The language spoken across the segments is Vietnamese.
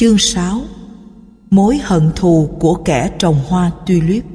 Chương 6. Mối hận thù của kẻ trồng hoa tulip.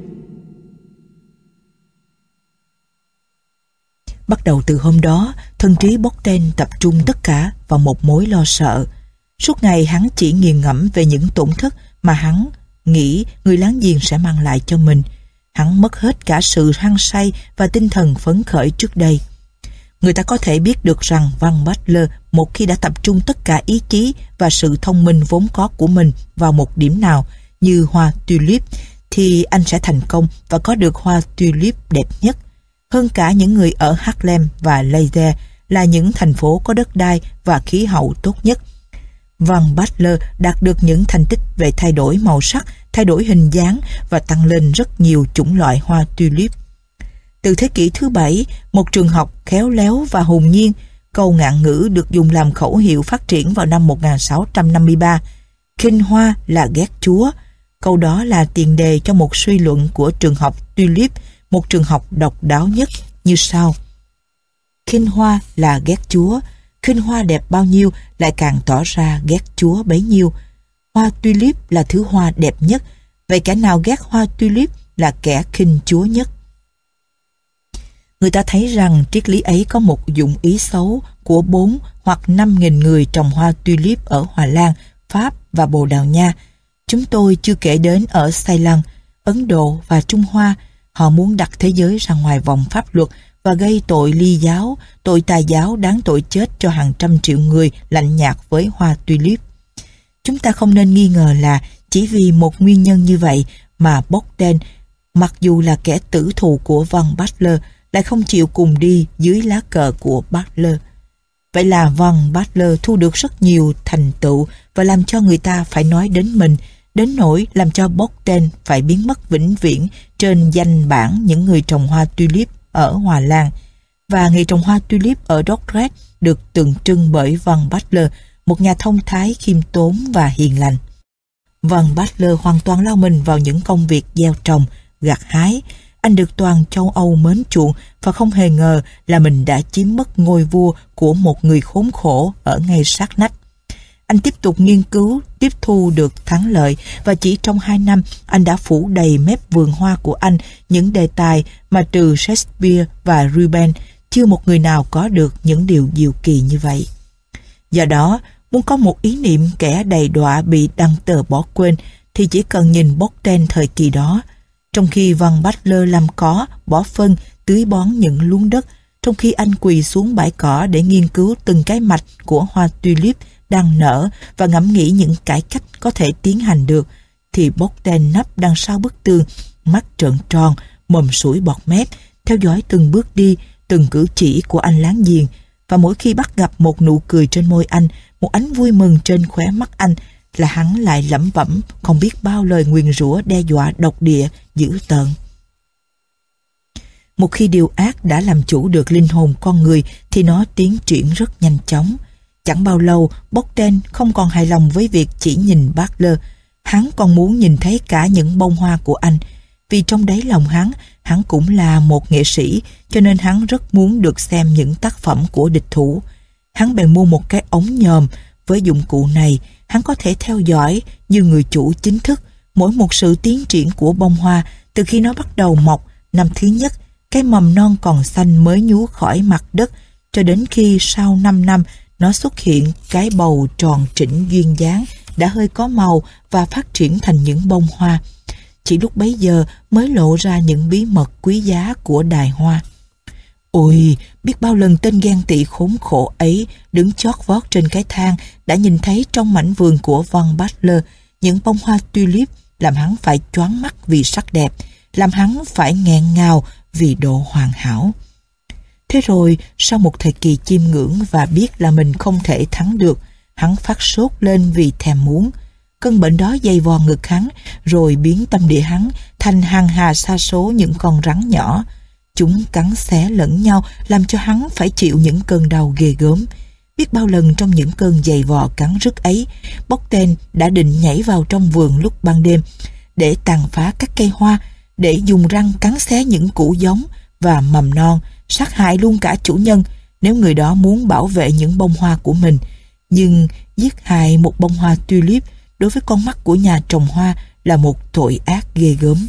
Bắt đầu từ hôm đó, thân trí Bogdan tập trung tất cả vào một mối lo sợ. Suốt ngày hắn chỉ nghiền ngẫm về những tổn thất mà hắn nghĩ người láng giềng sẽ mang lại cho mình. Hắn mất hết cả sự hăng say và tinh thần phấn khởi trước đây. Người ta có thể biết được rằng Van Butler một khi đã tập trung tất cả ý chí và sự thông minh vốn có của mình vào một điểm nào như hoa tulip thì anh sẽ thành công và có được hoa tulip đẹp nhất. Hơn cả những người ở Harlem và Leiden là những thành phố có đất đai và khí hậu tốt nhất. Van Butler đạt được những thành tích về thay đổi màu sắc, thay đổi hình dáng và tăng lên rất nhiều chủng loại hoa tulip. Từ thế kỷ thứ 7, một trường học khéo léo và hồn nhiên, câu ngạn ngữ được dùng làm khẩu hiệu phát triển vào năm 1653. Khinh hoa là ghét Chúa. Câu đó là tiền đề cho một suy luận của trường học Tulip, một trường học độc đáo nhất như sau. Khinh hoa là ghét Chúa. Khinh hoa đẹp bao nhiêu lại càng tỏ ra ghét Chúa bấy nhiêu. Hoa tulip là thứ hoa đẹp nhất, vậy kẻ nào ghét hoa tulip là kẻ khinh Chúa nhất. Người ta thấy rằng triết lý ấy có một dụng ý xấu của 4 hoặc 5.000 người trồng hoa tulip ở Hòa Lan, Pháp và Bồ Đào Nha. Chúng tôi chưa kể đến ở Ceylon, Ấn Độ và Trung Hoa. Họ muốn đặt thế giới ra ngoài vòng pháp luật và gây tội ly giáo, tội tà giáo đáng tội chết cho hàng trăm triệu người lạnh nhạt với hoa tulip. Chúng ta không nên nghi ngờ là chỉ vì một nguyên nhân như vậy mà Bogdan, mặc dù là kẻ tử thù của Van Butler, lại không chịu cùng đi dưới lá cờ của Butler. Vậy là Van Butler thu được rất nhiều thành tựu và làm cho người ta phải nói đến mình, đến nỗi làm cho Bogdan phải biến mất vĩnh viễn trên danh bảng những người trồng hoa tulip ở Hòa Lan. Và nghề trồng hoa tulip ở Dordrecht được tượng trưng bởi Van Butler, một nhà thông thái khiêm tốn và hiền lành. Van Butler hoàn toàn lao mình vào những công việc gieo trồng, gặt hái. Anh được toàn châu Âu mến chuộng và không hề ngờ là mình đã chiếm mất ngôi vua của một người khốn khổ ở ngay sát nách. Anh tiếp tục nghiên cứu, tiếp thu được thắng lợi và chỉ trong 2 năm anh đã phủ đầy mép vườn hoa của anh những đề tài mà trừ Shakespeare và Rubens, chưa một người nào có được những điều diệu kỳ như vậy. Do đó, muốn có một ý niệm kẻ đầy đọa bị đăng tờ bỏ quên thì chỉ cần nhìn Bogdan thời kỳ đó. Trong khi Van Butler làm cỏ, bỏ phân, tưới bón những luống đất, trong khi anh quỳ xuống bãi cỏ để nghiên cứu từng cái mạch của hoa tulip đang nở và ngẫm nghĩ những cải cách có thể tiến hành được, thì Bogdan nấp đằng sau bức tường, mắt trợn tròn, mồm sủi bọt mép, theo dõi từng bước đi, từng cử chỉ của anh láng giềng, và mỗi khi bắt gặp một nụ cười trên môi anh, một ánh vui mừng trên khóe mắt anh, là hắn lại lẩm bẩm không biết bao lời nguyền rủa đe dọa độc địa dữ tợn. Một khi điều ác đã làm chủ được linh hồn con người thì nó tiến triển rất nhanh chóng. Chẳng bao lâu, Bogdan không còn hài lòng với việc chỉ nhìn Butler. Hắn còn muốn nhìn thấy cả những bông hoa của anh. Vì trong đáy lòng hắn cũng là một nghệ sĩ, cho nên hắn rất muốn được xem những tác phẩm của địch thủ. Hắn bèn mua một cái ống nhòm. Với dụng cụ này, hắn có thể theo dõi như người chủ chính thức mỗi một sự tiến triển của bông hoa từ khi nó bắt đầu mọc năm thứ nhất, cái mầm non còn xanh mới nhú khỏi mặt đất, cho đến khi sau 5 năm nó xuất hiện cái bầu tròn trĩnh duyên dáng, đã hơi có màu và phát triển thành những bông hoa. Chỉ lúc bấy giờ mới lộ ra những bí mật quý giá của đài hoa. Ôi, biết bao lần tên ghen tị khốn khổ ấy đứng chót vót trên cái thang đã nhìn thấy trong mảnh vườn của Van Butler những bông hoa tulip, làm hắn phải choáng mắt vì sắc đẹp, làm hắn phải nghẹn ngào vì độ hoàn hảo. Thế rồi, sau một thời kỳ chiêm ngưỡng và biết là mình không thể thắng được, hắn phát sốt lên vì thèm muốn. Cơn bệnh đó dày vò ngực hắn, rồi biến tâm địa hắn thành hàng hà sa số những con rắn nhỏ. Chúng cắn xé lẫn nhau, làm cho hắn phải chịu những cơn đau ghê gớm. Biết bao lần trong những cơn giày vò cắn rứt ấy, Bogdan đã định nhảy vào trong vườn lúc ban đêm để tàn phá các cây hoa, để dùng răng cắn xé những củ giống và mầm non, sát hại luôn cả chủ nhân nếu người đó muốn bảo vệ những bông hoa của mình. Nhưng giết hại một bông hoa tulip đối với con mắt của nhà trồng hoa là một tội ác ghê gớm.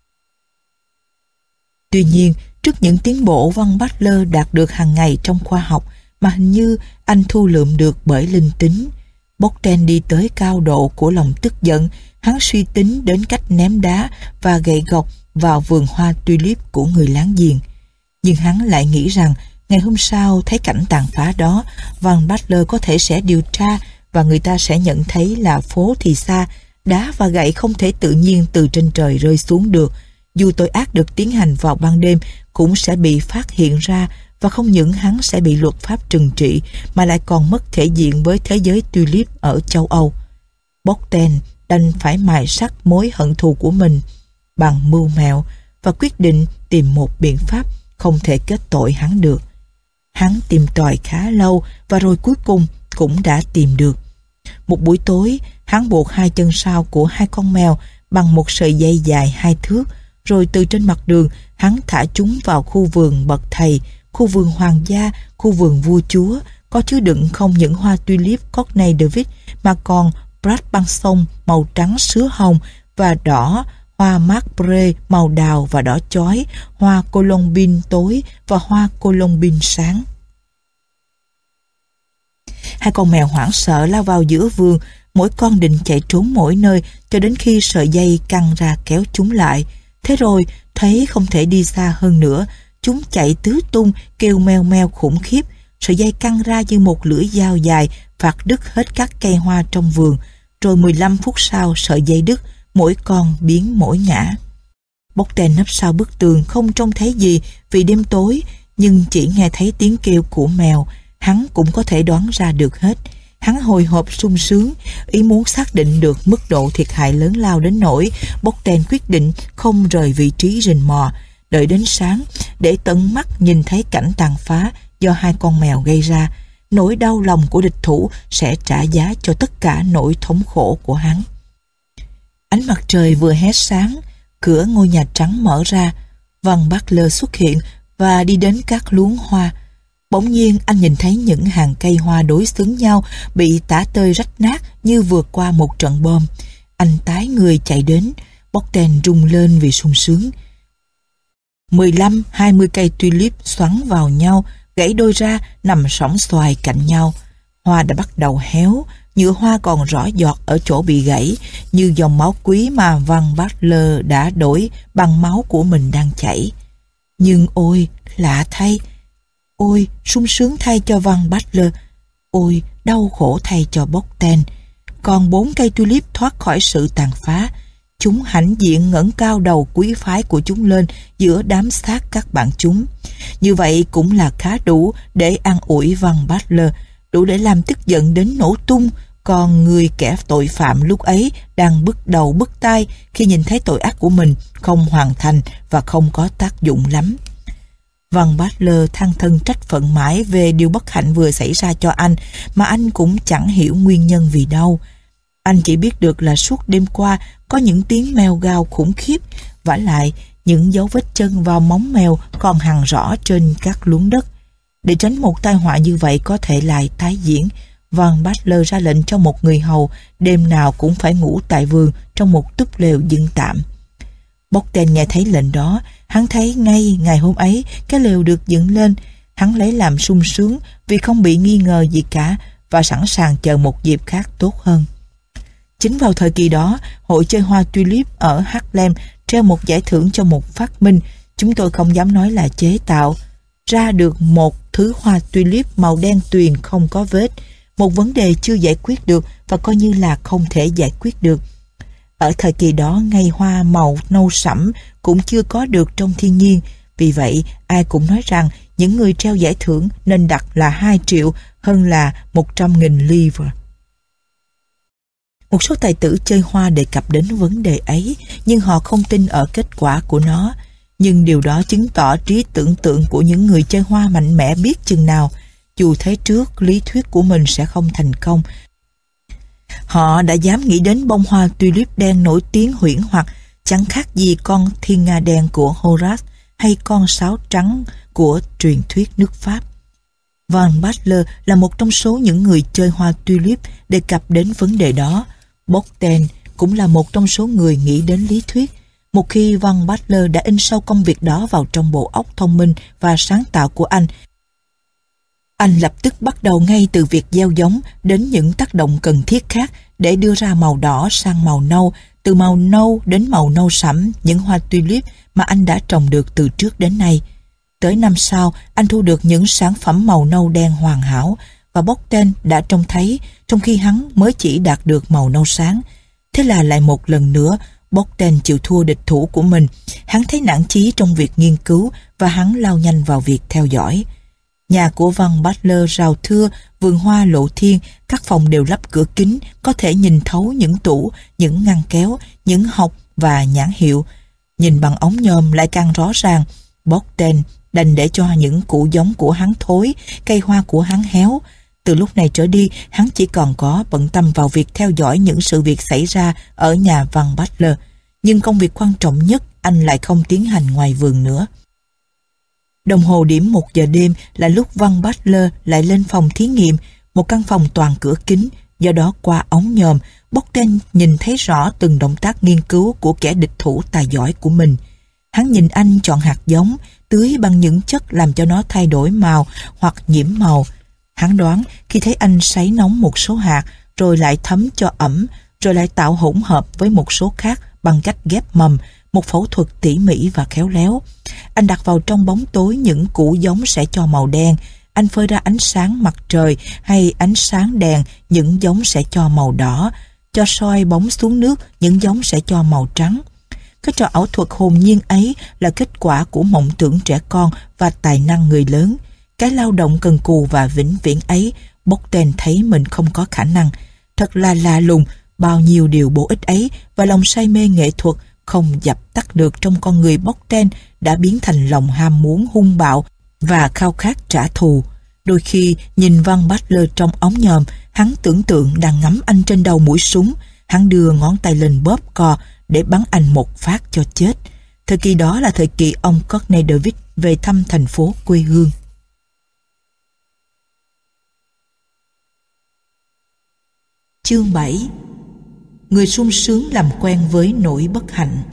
Tuy nhiên, trước những tiến bộ Van Butler đạt được hàng ngày trong khoa học mà hình như anh thu lượm được bởi linh tính, Bokden đi tới cao độ của lòng tức giận. Hắn suy tính đến cách ném đá và gậy gộc vào vườn hoa tulip của người láng giềng. Nhưng hắn lại nghĩ rằng ngày hôm sau thấy cảnh tàn phá đó, Van Butler có thể sẽ điều tra và người ta sẽ nhận thấy là phố thì xa, đá và gậy không thể tự nhiên từ trên trời rơi xuống được. Dù tội ác được tiến hành vào ban đêm cũng sẽ bị phát hiện ra, và không những hắn sẽ bị luật pháp trừng trị mà lại còn mất thể diện với thế giới tulip ở châu Âu. Bokden đành phải mài sắt mối hận thù của mình bằng mưu mẹo và quyết định tìm một biện pháp không thể kết tội hắn được. Hắn tìm tòi khá lâu và rồi cuối cùng cũng đã tìm được. Một buổi tối, hắn buộc hai chân sau của hai con mèo bằng một sợi dây dài 2 thước, rồi từ trên mặt đường hắn thả chúng vào khu vườn bậc thầy, khu vườn hoàng gia, khu vườn vua chúa, có chứa đựng không những hoa tulip Courtney David mà còn Brad băng sông màu trắng sứa hồng và đỏ, hoa marbre màu đào và đỏ chói, hoa colombine tối và hoa colombine sáng. Hai con mèo hoảng sợ lao vào giữa vườn, mỗi con định chạy trốn mỗi nơi cho đến khi sợi dây căng ra kéo chúng lại. Thế rồi, thấy không thể đi xa hơn nữa, chúng chạy tứ tung, kêu meo meo khủng khiếp. Sợi dây căng ra như một lưỡi dao dài, vặt đứt hết các cây hoa trong vườn. Rồi 15 phút sau, sợi dây đứt, mỗi con biến mỗi ngã. Bokden nấp sau bức tường không trông thấy gì vì đêm tối, nhưng chỉ nghe thấy tiếng kêu của mèo. Hắn cũng có thể đoán ra được hết. Hắn hồi hộp sung sướng, ý muốn xác định được mức độ thiệt hại lớn lao đến nỗi Bokden quyết định không rời vị trí rình mò, đợi đến sáng để tận mắt nhìn thấy cảnh tàn phá do hai con mèo gây ra. Nỗi đau lòng của địch thủ sẽ trả giá cho tất cả nỗi thống khổ của hắn. Ánh mặt trời vừa hé sáng, cửa ngôi nhà trắng mở ra. Van Butler xuất hiện và đi đến các luống hoa. Bỗng nhiên anh nhìn thấy những hàng cây hoa đối xứng nhau bị tả tơi rách nát như vừa qua một trận bom. Anh tái người chạy đến, Bokden rung lên vì sung sướng. 15-20 cây tulip xoắn vào nhau, gãy đôi ra nằm sõng xoài cạnh nhau. Hoa đã bắt đầu héo, nhựa hoa còn rõ giọt ở chỗ bị gãy, như dòng máu quý mà Van Butler đã đổi bằng máu của mình đang chảy. Nhưng ôi, lạ thay! Ôi, sung sướng thay cho Van Butler! Ôi, đau khổ thay cho Bokden! Còn 4 cây tulip thoát khỏi sự tàn phá. Chúng hãnh diện ngẩng cao đầu quý phái của chúng lên giữa đám xác các bạn chúng. Như vậy cũng là khá đủ để an ủi Van Butler, đủ để làm tức giận đến nổ tung. Còn người kẻ tội phạm lúc ấy đang bứt đầu bứt tai khi nhìn thấy tội ác của mình không hoàn thành và không có tác dụng lắm. Van Butler than thân trách phận mãi về điều bất hạnh vừa xảy ra cho anh, mà anh cũng chẳng hiểu nguyên nhân vì đâu. Anh chỉ biết được là suốt đêm qua có những tiếng mèo gào khủng khiếp, vả lại những dấu vết chân vào móng mèo còn hằn rõ trên các luống đất. Để tránh một tai họa như vậy có thể lại tái diễn, Van Butler ra lệnh cho một người hầu đêm nào cũng phải ngủ tại vườn trong một túp lều dựng tạm. Bokden nghe thấy lệnh đó, hắn thấy ngay ngày hôm ấy cái lều được dựng lên. Hắn lấy làm sung sướng vì không bị nghi ngờ gì cả và sẵn sàng chờ một dịp khác tốt hơn. Chính vào thời kỳ đó, hội chơi hoa tulip ở Harlem treo một giải thưởng cho một phát minh, chúng tôi không dám nói là chế tạo, ra được một thứ hoa tulip màu đen tuyền không có vết, một vấn đề chưa giải quyết được và coi như là không thể giải quyết được. Ở thời kỳ đó, ngay hoa màu nâu sẫm cũng chưa có được trong thiên nhiên, vì vậy ai cũng nói rằng những người treo giải thưởng nên đặt là 2 triệu hơn là 100.000 livre. Một số tài tử chơi hoa đề cập đến vấn đề ấy, nhưng họ không tin ở kết quả của nó. Nhưng điều đó chứng tỏ trí tưởng tượng của những người chơi hoa mạnh mẽ biết chừng nào. Dù thấy trước lý thuyết của mình sẽ không thành công, họ đã dám nghĩ đến bông hoa tulip đen nổi tiếng huyễn hoặc, chẳng khác gì con thiên nga đen của Horace hay con sáo trắng của truyền thuyết nước Pháp. Van Butler là một trong số những người chơi hoa tulip đề cập đến vấn đề đó. Bogdan cũng là một trong số người nghĩ đến lý thuyết. Một khi Van Butler đã in sâu công việc đó vào trong bộ óc thông minh và sáng tạo của anh lập tức bắt đầu ngay từ việc gieo giống đến những tác động cần thiết khác để đưa ra màu đỏ sang màu nâu, từ màu nâu đến màu nâu sẫm những hoa tulip mà anh đã trồng được từ trước đến nay. Tới năm sau, anh thu được những sản phẩm màu nâu đen hoàn hảo và Bogdan đã trông thấy, trong khi hắn mới chỉ đạt được màu nâu sáng. Thế là lại một lần nữa, Bogdan chịu thua địch thủ của mình. Hắn thấy nản chí trong việc nghiên cứu và hắn lao nhanh vào việc theo dõi. Nhà của Van Butler rào thưa, vườn hoa lộ thiên, các phòng đều lắp cửa kính, có thể nhìn thấu những tủ, những ngăn kéo, những hộc và nhãn hiệu. Nhìn bằng ống nhòm lại càng rõ ràng. Bogdan đành để cho những củ giống của hắn thối, cây hoa của hắn héo. Từ lúc này trở đi, hắn chỉ còn có bận tâm vào việc theo dõi những sự việc xảy ra ở nhà Van Butler. Nhưng công việc quan trọng nhất anh lại không tiến hành ngoài vườn nữa. Đồng hồ điểm 1 giờ đêm là lúc Van Butler lại lên phòng thí nghiệm, một căn phòng toàn cửa kính, do đó qua ống nhòm, Bogdan nhìn thấy rõ từng động tác nghiên cứu của kẻ địch thủ tài giỏi của mình. Hắn nhìn anh chọn hạt giống, tưới bằng những chất làm cho nó thay đổi màu hoặc nhiễm màu. Hắn đoán khi thấy anh sấy nóng một số hạt, rồi lại thấm cho ẩm, rồi lại tạo hỗn hợp với một số khác bằng cách ghép mầm, một phẫu thuật tỉ mỉ và khéo léo. Anh đặt vào trong bóng tối những củ giống sẽ cho màu đen. Anh phơi ra ánh sáng mặt trời hay ánh sáng đèn, những giống sẽ cho màu đỏ. Cho soi bóng xuống nước, những giống sẽ cho màu trắng. Cái trò ảo thuật hồn nhiên ấy là kết quả của mộng tưởng trẻ con và tài năng người lớn. Cái lao động cần cù và vĩnh viễn ấy, Bogdan thấy mình không có khả năng. Thật là lạ lùng, bao nhiêu điều bổ ích ấy và lòng say mê nghệ thuật không dập tắt được trong con người Bogdan đã biến thành lòng ham muốn hung bạo và khao khát trả thù. Đôi khi nhìn Van Butler trong ống nhòm, hắn tưởng tượng đang ngắm anh trên đầu mũi súng. Hắn đưa ngón tay lên bóp cò để bắn anh một phát cho chết. Thời kỳ đó là thời kỳ ông Courtney David về thăm thành phố quê hương. Chương 7. Người sung sướng làm quen với nỗi bất hạnh.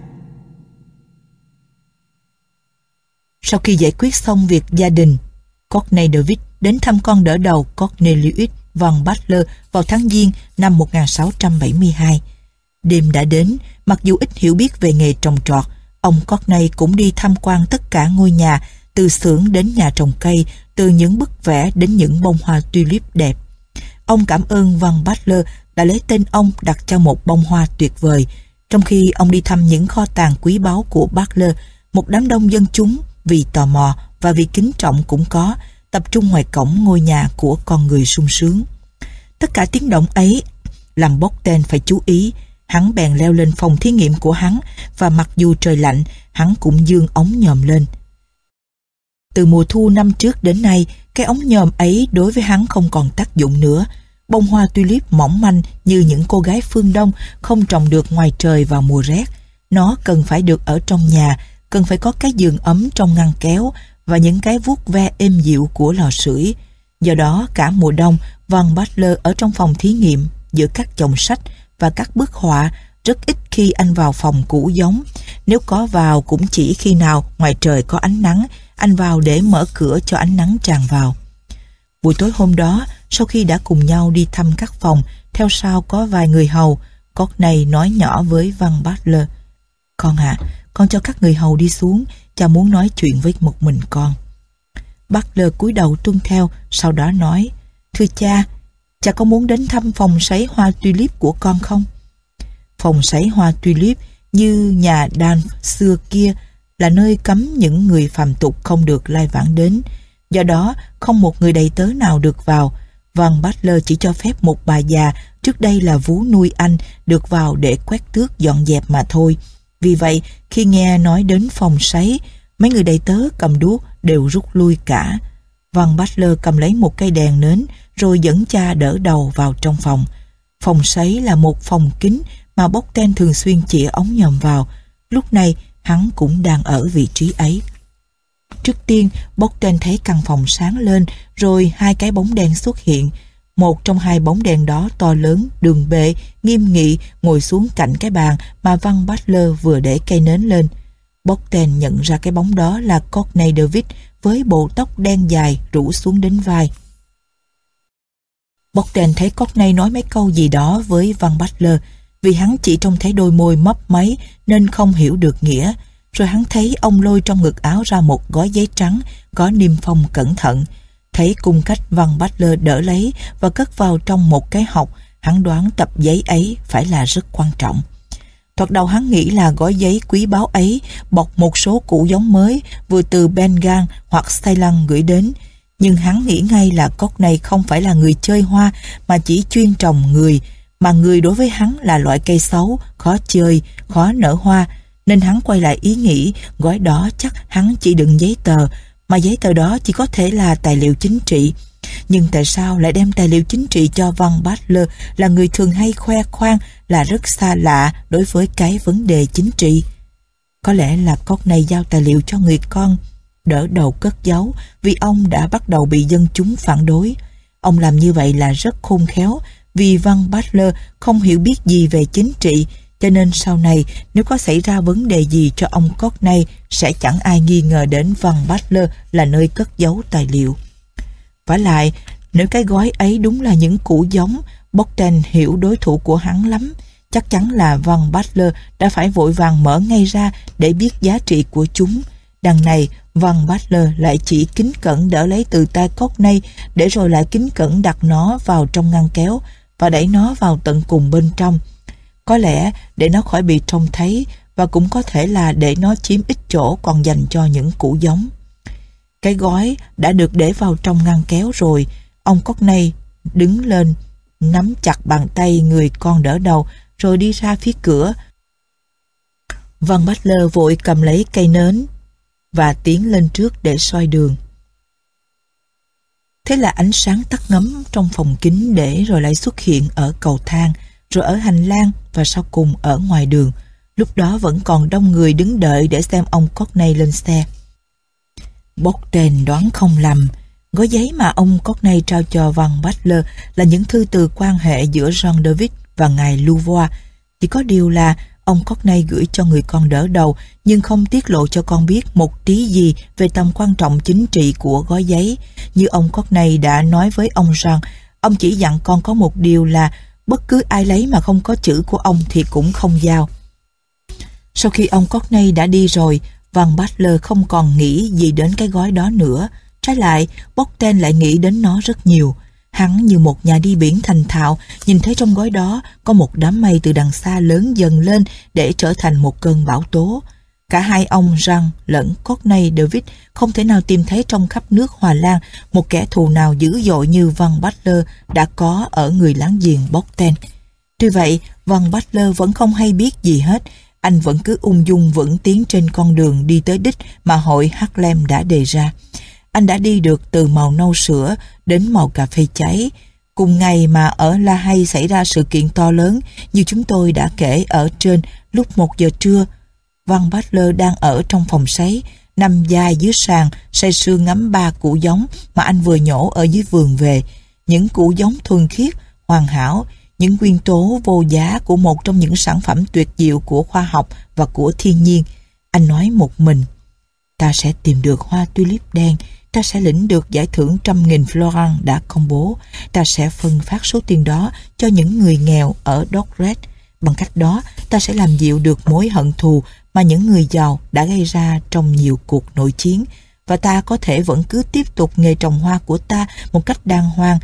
Sau khi giải quyết xong việc gia đình, Courtney David đến thăm con đỡ đầu Cornelius Van Butler vào tháng Giêng năm 1672. Đêm đã đến, mặc dù ít hiểu biết về nghề trồng trọt, ông Courtney cũng đi tham quan tất cả ngôi nhà, từ xưởng đến nhà trồng cây, từ những bức vẽ đến những bông hoa tulip đẹp. Ông cảm ơn Van Butler đã lấy tên ông đặt cho một bông hoa tuyệt vời. Trong khi ông đi thăm những kho tàng quý báu của Butler, một đám đông dân chúng vì tò mò và vì kính trọng cũng có, tập trung ngoài cổng ngôi nhà của con người sung sướng. Tất cả tiếng động ấy làm Bogdan phải chú ý. Hắn bèn leo lên phòng thí nghiệm của hắn và mặc dù trời lạnh, hắn cũng giương ống nhòm lên. Từ mùa thu năm trước đến nay, cái ống nhòm ấy đối với hắn không còn tác dụng nữa. Bông hoa tulip mỏng manh như những cô gái phương Đông không trồng được ngoài trời vào mùa rét. Nó cần phải được ở trong nhà, cần phải có cái giường ấm trong ngăn kéo và những cái vuốt ve êm dịu của lò sưởi. Do đó cả mùa đông, Van Butler ở trong phòng thí nghiệm giữa các chồng sách và các bức họa. Rất ít khi anh vào phòng củ giống. Nếu có vào cũng chỉ khi nào ngoài trời có ánh nắng, anh vào để mở cửa cho ánh nắng tràn vào. Buổi tối hôm đó, sau khi đã cùng nhau đi thăm các phòng, theo sau có vài người hầu, Courtney nói nhỏ với Van Butler: "Con ạ, con cho các người hầu đi xuống, cha muốn nói chuyện với một mình con." Butler cúi đầu tuân theo, sau đó nói: "Thưa cha, cha có muốn đến thăm phòng sấy hoa tulip của con không?" Phòng sấy hoa tulip như nhà Dan xưa kia là nơi cấm những người phàm tục không được lai vãng đến. Do đó, không một người đầy tớ nào được vào. Van Butler chỉ cho phép một bà già, trước đây là vú nuôi anh, được vào để quét tước dọn dẹp mà thôi. Vì vậy, khi nghe nói đến phòng sấy, mấy người đầy tớ cầm đuốc đều rút lui cả. Van Butler cầm lấy một cây đèn nến, rồi dẫn cha đỡ đầu vào trong phòng. Phòng sấy là một phòng kín mà Bogdan thường xuyên chĩa ống nhòm vào. Lúc này, hắn cũng đang ở vị trí ấy. Trước tiên, Bogdan thấy căn phòng sáng lên, rồi hai cái bóng đen xuất hiện. một trong hai bóng đèn đó to lớn, đường bệ, nghiêm nghị ngồi xuống cạnh cái bàn mà Van Butler vừa để cây nến lên. Bogdan nhận ra cái bóng đó là Courtney David với bộ tóc đen dài rủ xuống đến vai. Bogdan thấy Courtney nói mấy câu gì đó với Van Butler, vì hắn chỉ trông thấy đôi môi mấp máy nên không hiểu được nghĩa. Rồi hắn thấy ông lôi trong ngực áo ra một gói giấy trắng có niêm phong cẩn thận. Thấy cung cách Van Butler đỡ lấy và cất vào trong một cái hộc, hắn đoán tập giấy ấy phải là rất quan trọng. Thoạt đầu hắn nghĩ là gói giấy quý báu ấy bọc một số củ giống mới vừa từ Bengal hoặc Ceylon gửi đến. Nhưng hắn nghĩ ngay là Courtney không phải là người chơi hoa mà chỉ chuyên trồng người, mà người đối với hắn là loại cây xấu, khó chơi, khó nở hoa, nên hắn quay lại ý nghĩ gói đó chắc hắn chỉ đựng giấy tờ, mà giấy tờ đó chỉ có thể là tài liệu chính trị. Nhưng tại sao lại đem tài liệu chính trị cho Van Butler là người thường hay khoe khoang là rất xa lạ đối với cái vấn đề chính trị? Có lẽ là Courtney giao tài liệu cho người con đỡ đầu cất giấu vì ông đã bắt đầu bị dân chúng phản đối. Ông làm như vậy là rất khôn khéo vì Van Butler không hiểu biết gì về chính trị, cho nên sau này nếu có xảy ra vấn đề gì cho ông Courtney sẽ chẳng ai nghi ngờ đến Van Butler là nơi cất giấu tài liệu. Vả lại, nếu cái gói ấy đúng là những củ giống, Bogdan hiểu đối thủ của hắn lắm. Chắc chắn là Van Butler đã phải vội vàng mở ngay ra để biết giá trị của chúng. Đằng này, Van Butler lại chỉ kính cẩn đỡ lấy từ tay Courtney để rồi lại kính cẩn đặt nó vào trong ngăn kéo và đẩy nó vào tận cùng bên trong. Có lẽ để nó khỏi bị trông thấy, và cũng có thể là để nó chiếm ít chỗ còn dành cho những củ giống. Cái gói đã được để vào trong ngăn kéo rồi. Ông Courtney đứng lên, nắm chặt bàn tay người con đỡ đầu rồi đi ra phía cửa. Van Butler vội cầm lấy cây nến và tiến lên trước để soi đường. Thế là ánh sáng tắt ngấm trong phòng kính để rồi lại xuất hiện ở cầu thang, rồi ở hành lang và sau cùng ở ngoài đường. Lúc đó vẫn còn đông người đứng đợi để xem ông Courtney lên xe. Bogdan đoán không lầm, gói giấy mà ông Courtney trao cho Van Butler là những thư từ quan hệ giữa Jean David và ngài Louvois. Chỉ có điều là ông Courtney gửi cho người con đỡ đầu nhưng không tiết lộ cho con biết một tí gì về tầm quan trọng chính trị của gói giấy. Như ông Courtney đã nói với ông rằng, ông chỉ dặn con có một điều là bất cứ ai lấy mà không có chữ của ông thì cũng không giao. Sau khi ông Courtney đã đi rồi, Van Butler không còn nghĩ gì đến cái gói đó nữa. Trái lại, Bogdan lại nghĩ đến nó rất nhiều. Hắn như một nhà đi biển thành thạo, nhìn thấy trong gói đó có một đám mây từ đằng xa lớn dần lên để trở thành một cơn bão tố. Cả hai ông Jean lẫn Courtney David không thể nào tìm thấy trong khắp nước Hòa Lan một kẻ thù nào dữ dội như Van Butler đã có ở người láng giềng Bogdan. Tuy vậy, Van Butler vẫn không hay biết gì hết. Anh vẫn cứ ung dung vững tiến trên con đường đi tới đích mà hội Harlem đã đề ra. Anh đã đi được từ màu nâu sữa đến màu cà phê cháy. Cùng ngày mà ở La Hay xảy ra sự kiện to lớn như chúng tôi đã kể ở trên lúc 1 giờ trưa. Van Butler đang ở trong phòng sấy, nằm dài dưới sàn, say sưa ngắm 3 củ giống mà anh vừa nhổ ở dưới vườn về. Những củ giống thuần khiết, hoàn hảo, những nguyên tố vô giá của một trong những sản phẩm tuyệt diệu của khoa học và của thiên nhiên. Anh nói một mình, ta sẽ tìm được hoa tulip đen, ta sẽ lĩnh được giải thưởng 100.000 florin đã công bố, ta sẽ phân phát số tiền đó cho những người nghèo ở Dordrecht. Bằng cách đó, ta sẽ làm dịu được mối hận thù mà những người giàu đã gây ra trong nhiều cuộc nội chiến, và ta có thể vẫn cứ tiếp tục nghề trồng hoa của ta một cách đàng hoàng.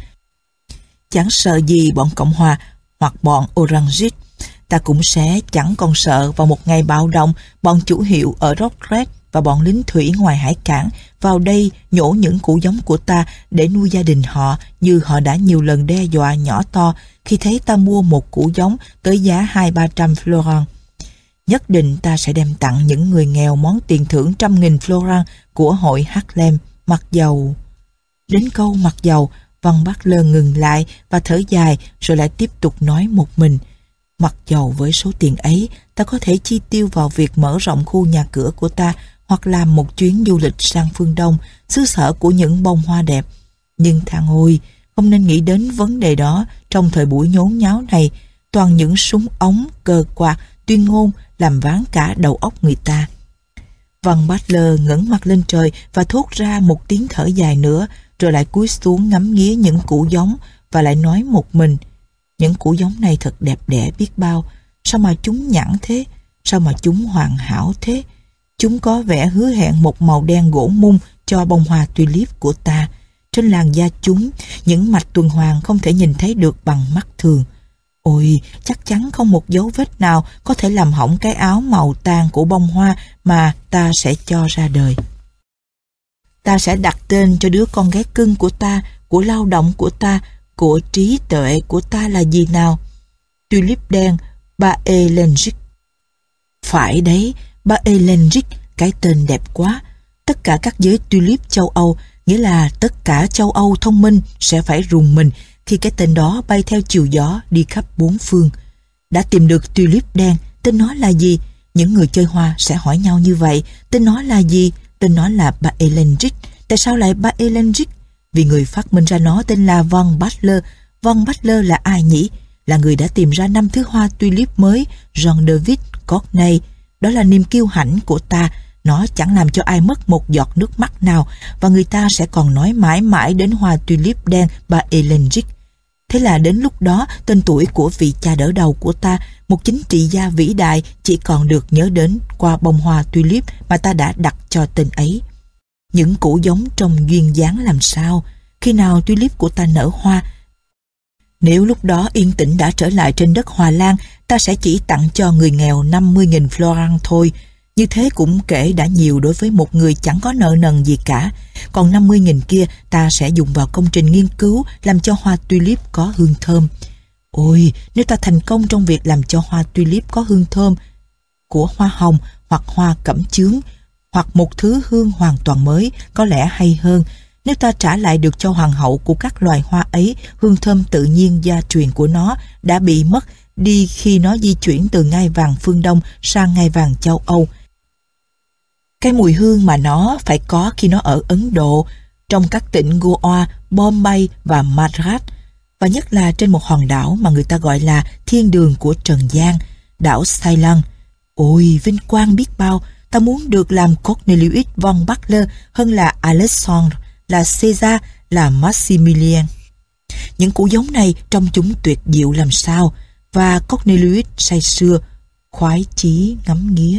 Chẳng sợ gì bọn Cộng Hòa hoặc bọn Orangist. Ta cũng sẽ chẳng còn sợ vào một ngày bạo động bọn chủ hiệu ở Dordrecht và bọn lính thủy ngoài hải cảng vào đây nhổ những củ giống của ta để nuôi gia đình họ, như họ đã nhiều lần đe dọa nhỏ to khi thấy ta mua một củ giống tới giá 200-300 florin. Nhất định ta sẽ đem tặng những người nghèo món tiền thưởng 100.000 florin của hội Harlem. Mặc dầu... Đến câu mặc dầu, Van Butler ngừng lại và thở dài rồi lại tiếp tục nói một mình. Mặc dầu với số tiền ấy, ta có thể chi tiêu vào việc mở rộng khu nhà cửa của ta hoặc làm một chuyến du lịch sang phương Đông, xứ sở của những bông hoa đẹp. Nhưng thằng ôi, Không nên nghĩ đến vấn đề đó trong thời buổi nhốn nháo này. Toàn những súng ống, cờ quạt, tuyên ngôn làm váng cả đầu óc người ta. Van Butler ngẩng mặt lên trời và thốt ra một tiếng thở dài nữa, rồi lại cúi xuống ngắm nghía những củ giống và lại nói một mình: những củ giống này thật đẹp đẽ biết bao. Sao mà chúng nhẵn thế? Sao mà chúng hoàn hảo thế? Chúng có vẻ hứa hẹn một màu đen gỗ mung cho bông hoa tulip của ta. Trên làn da chúng, những mạch tuần hoàn không thể nhìn thấy được bằng mắt thường. Ôi, chắc chắn không một dấu vết nào có thể làm hỏng cái áo màu tàn của bông hoa mà ta sẽ cho ra đời. Ta sẽ đặt tên cho đứa con gái cưng của ta, của lao động của ta, của trí tuệ của ta là gì nào? Tulip đen Baelenric. Phải đấy, Baelenric, cái tên đẹp quá. Tất cả các giới tulip châu Âu, nghĩa là tất cả châu Âu thông minh sẽ phải rùng mình khi cái tên đó bay theo chiều gió đi khắp bốn phương. Đã tìm được tulip đen, tên nó là gì? Những người chơi hoa sẽ hỏi nhau như vậy. Tên nó là gì? Tên nó là Baelenric. Tại sao lại Baelenric? Vì người phát minh ra nó tên là Van Butler. Van Butler là ai nhỉ? Là người đã tìm ra 5 thứ hoa tulip mới, Jean David Courtney. Đó là niềm kiêu hãnh của ta. Nó chẳng làm cho ai mất một giọt nước mắt nào, và người ta sẽ còn nói mãi mãi đến hoa tulip đen Baelenric. Thế là đến lúc đó, tên tuổi của vị cha đỡ đầu của ta, một chính trị gia vĩ đại, chỉ còn được nhớ đến qua bông hoa tulip mà ta đã đặt cho tên ấy. Những củ giống trông duyên dáng làm sao? Khi nào tulip của ta nở hoa? Nếu lúc đó yên tĩnh đã trở lại trên đất Hòa Lan, ta sẽ chỉ tặng cho người nghèo 50.000 florin thôi. Như thế cũng kể đã nhiều đối với một người chẳng có nợ nần gì cả. Còn 50.000 kia ta sẽ dùng vào công trình nghiên cứu làm cho hoa tulip có hương thơm. Ôi, nếu ta thành công trong việc làm cho hoa tulip có hương thơm của hoa hồng hoặc hoa cẩm chướng, hoặc một thứ hương hoàn toàn mới, có lẽ hay hơn. Nếu ta trả lại được cho hoàng hậu của các loài hoa ấy hương thơm tự nhiên gia truyền của nó đã bị mất đi khi nó di chuyển từ ngai vàng phương Đông sang ngai vàng châu Âu. Cái mùi hương mà nó phải có khi nó ở Ấn Độ, trong các tỉnh Goa, Bombay và Madras, và nhất là trên một hòn đảo mà người ta gọi là thiên đường của Trần gian, đảo Ceylon. Ôi, vinh quang biết bao! Ta muốn được làm Cornelius von Butler hơn là Alexandre, là Caesar, là Maximilien. Những củ giống này trông chúng tuyệt diệu làm sao, và Cornelius say sưa, khoái chí ngắm nghía.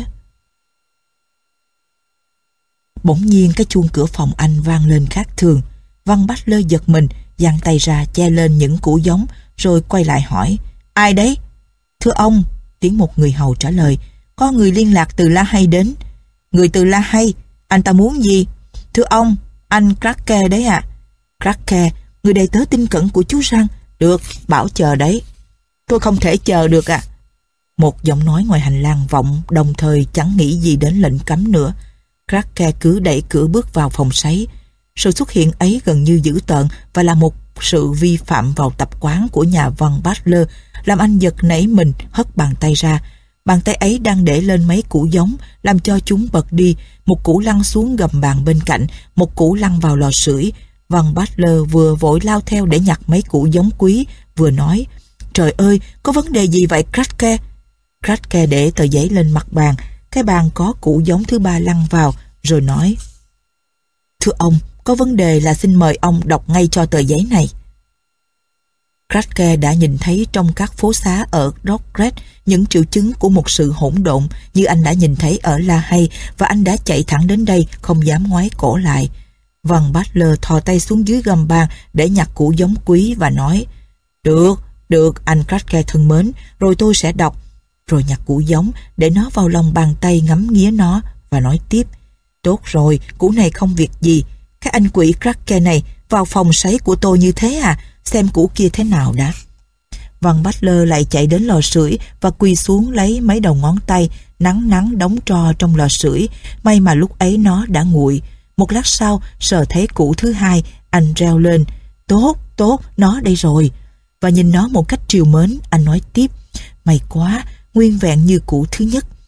Bỗng nhiên cái chuông cửa phòng anh vang lên khác thường. Van Butler giật mình, giang tay ra che lên những củ giống, rồi quay lại hỏi: ai đấy? Thưa ông, tiếng một người hầu trả lời: có người liên lạc từ La Hay đến. Người từ La Hay? Anh ta muốn gì? Thưa ông, anh Krake đấy ạ. Krake, người đầy tớ tin cẩn của chú Răng. Được, bảo chờ đấy. Tôi không thể chờ được ạ. Một giọng nói ngoài hành lang vọng, đồng thời chẳng nghĩ gì đến lệnh cấm nữa. Krake cứ đẩy cửa bước vào phòng sấy. Sự xuất hiện ấy gần như dữ tợn và là một sự vi phạm vào tập quán của nhà Van Butler, làm anh giật nảy mình, hất bàn tay ra. Bàn tay ấy đang để lên mấy củ giống, làm cho chúng bật đi. Một củ lăn xuống gầm bàn bên cạnh, một củ lăn vào lò sưởi. Van Butler vừa vội lao theo để nhặt mấy củ giống quý, vừa nói: trời ơi, có vấn đề gì vậy Krake? Krake để tờ giấy lên mặt bàn. Cái bàn có củ giống thứ ba lăn vào, rồi nói: thưa ông, có vấn đề là xin mời ông đọc ngay cho tờ giấy này. Krake đã nhìn thấy trong các phố xá ở Rockred những triệu chứng của một sự hỗn độn như anh đã nhìn thấy ở La Hay, và anh đã chạy thẳng đến đây, không dám ngoái cổ lại. Van Butler thò tay xuống dưới gầm bàn để nhặt củ giống quý và nói: Được, anh Krake thân mến, rồi tôi sẽ đọc. Rồi nhặt củ giống, để nó vào lòng bàn tay ngắm nghía nó và nói tiếp: tốt rồi, củ này không việc gì. Cái anh quỷ Krake này vào phòng sấy của tôi như thế à? Xem củ kia thế nào đã. Van Butler lại chạy đến lò sưởi và quỳ xuống lấy mấy đầu ngón tay nắng đóng tro trong lò sưởi. May mà lúc ấy nó đã nguội. Một lát sau, sờ thấy củ thứ hai, anh reo lên: tốt, nó đây rồi. Và nhìn nó một cách trìu mến, anh nói tiếp: may quá, nguyên vẹn như củ thứ nhất.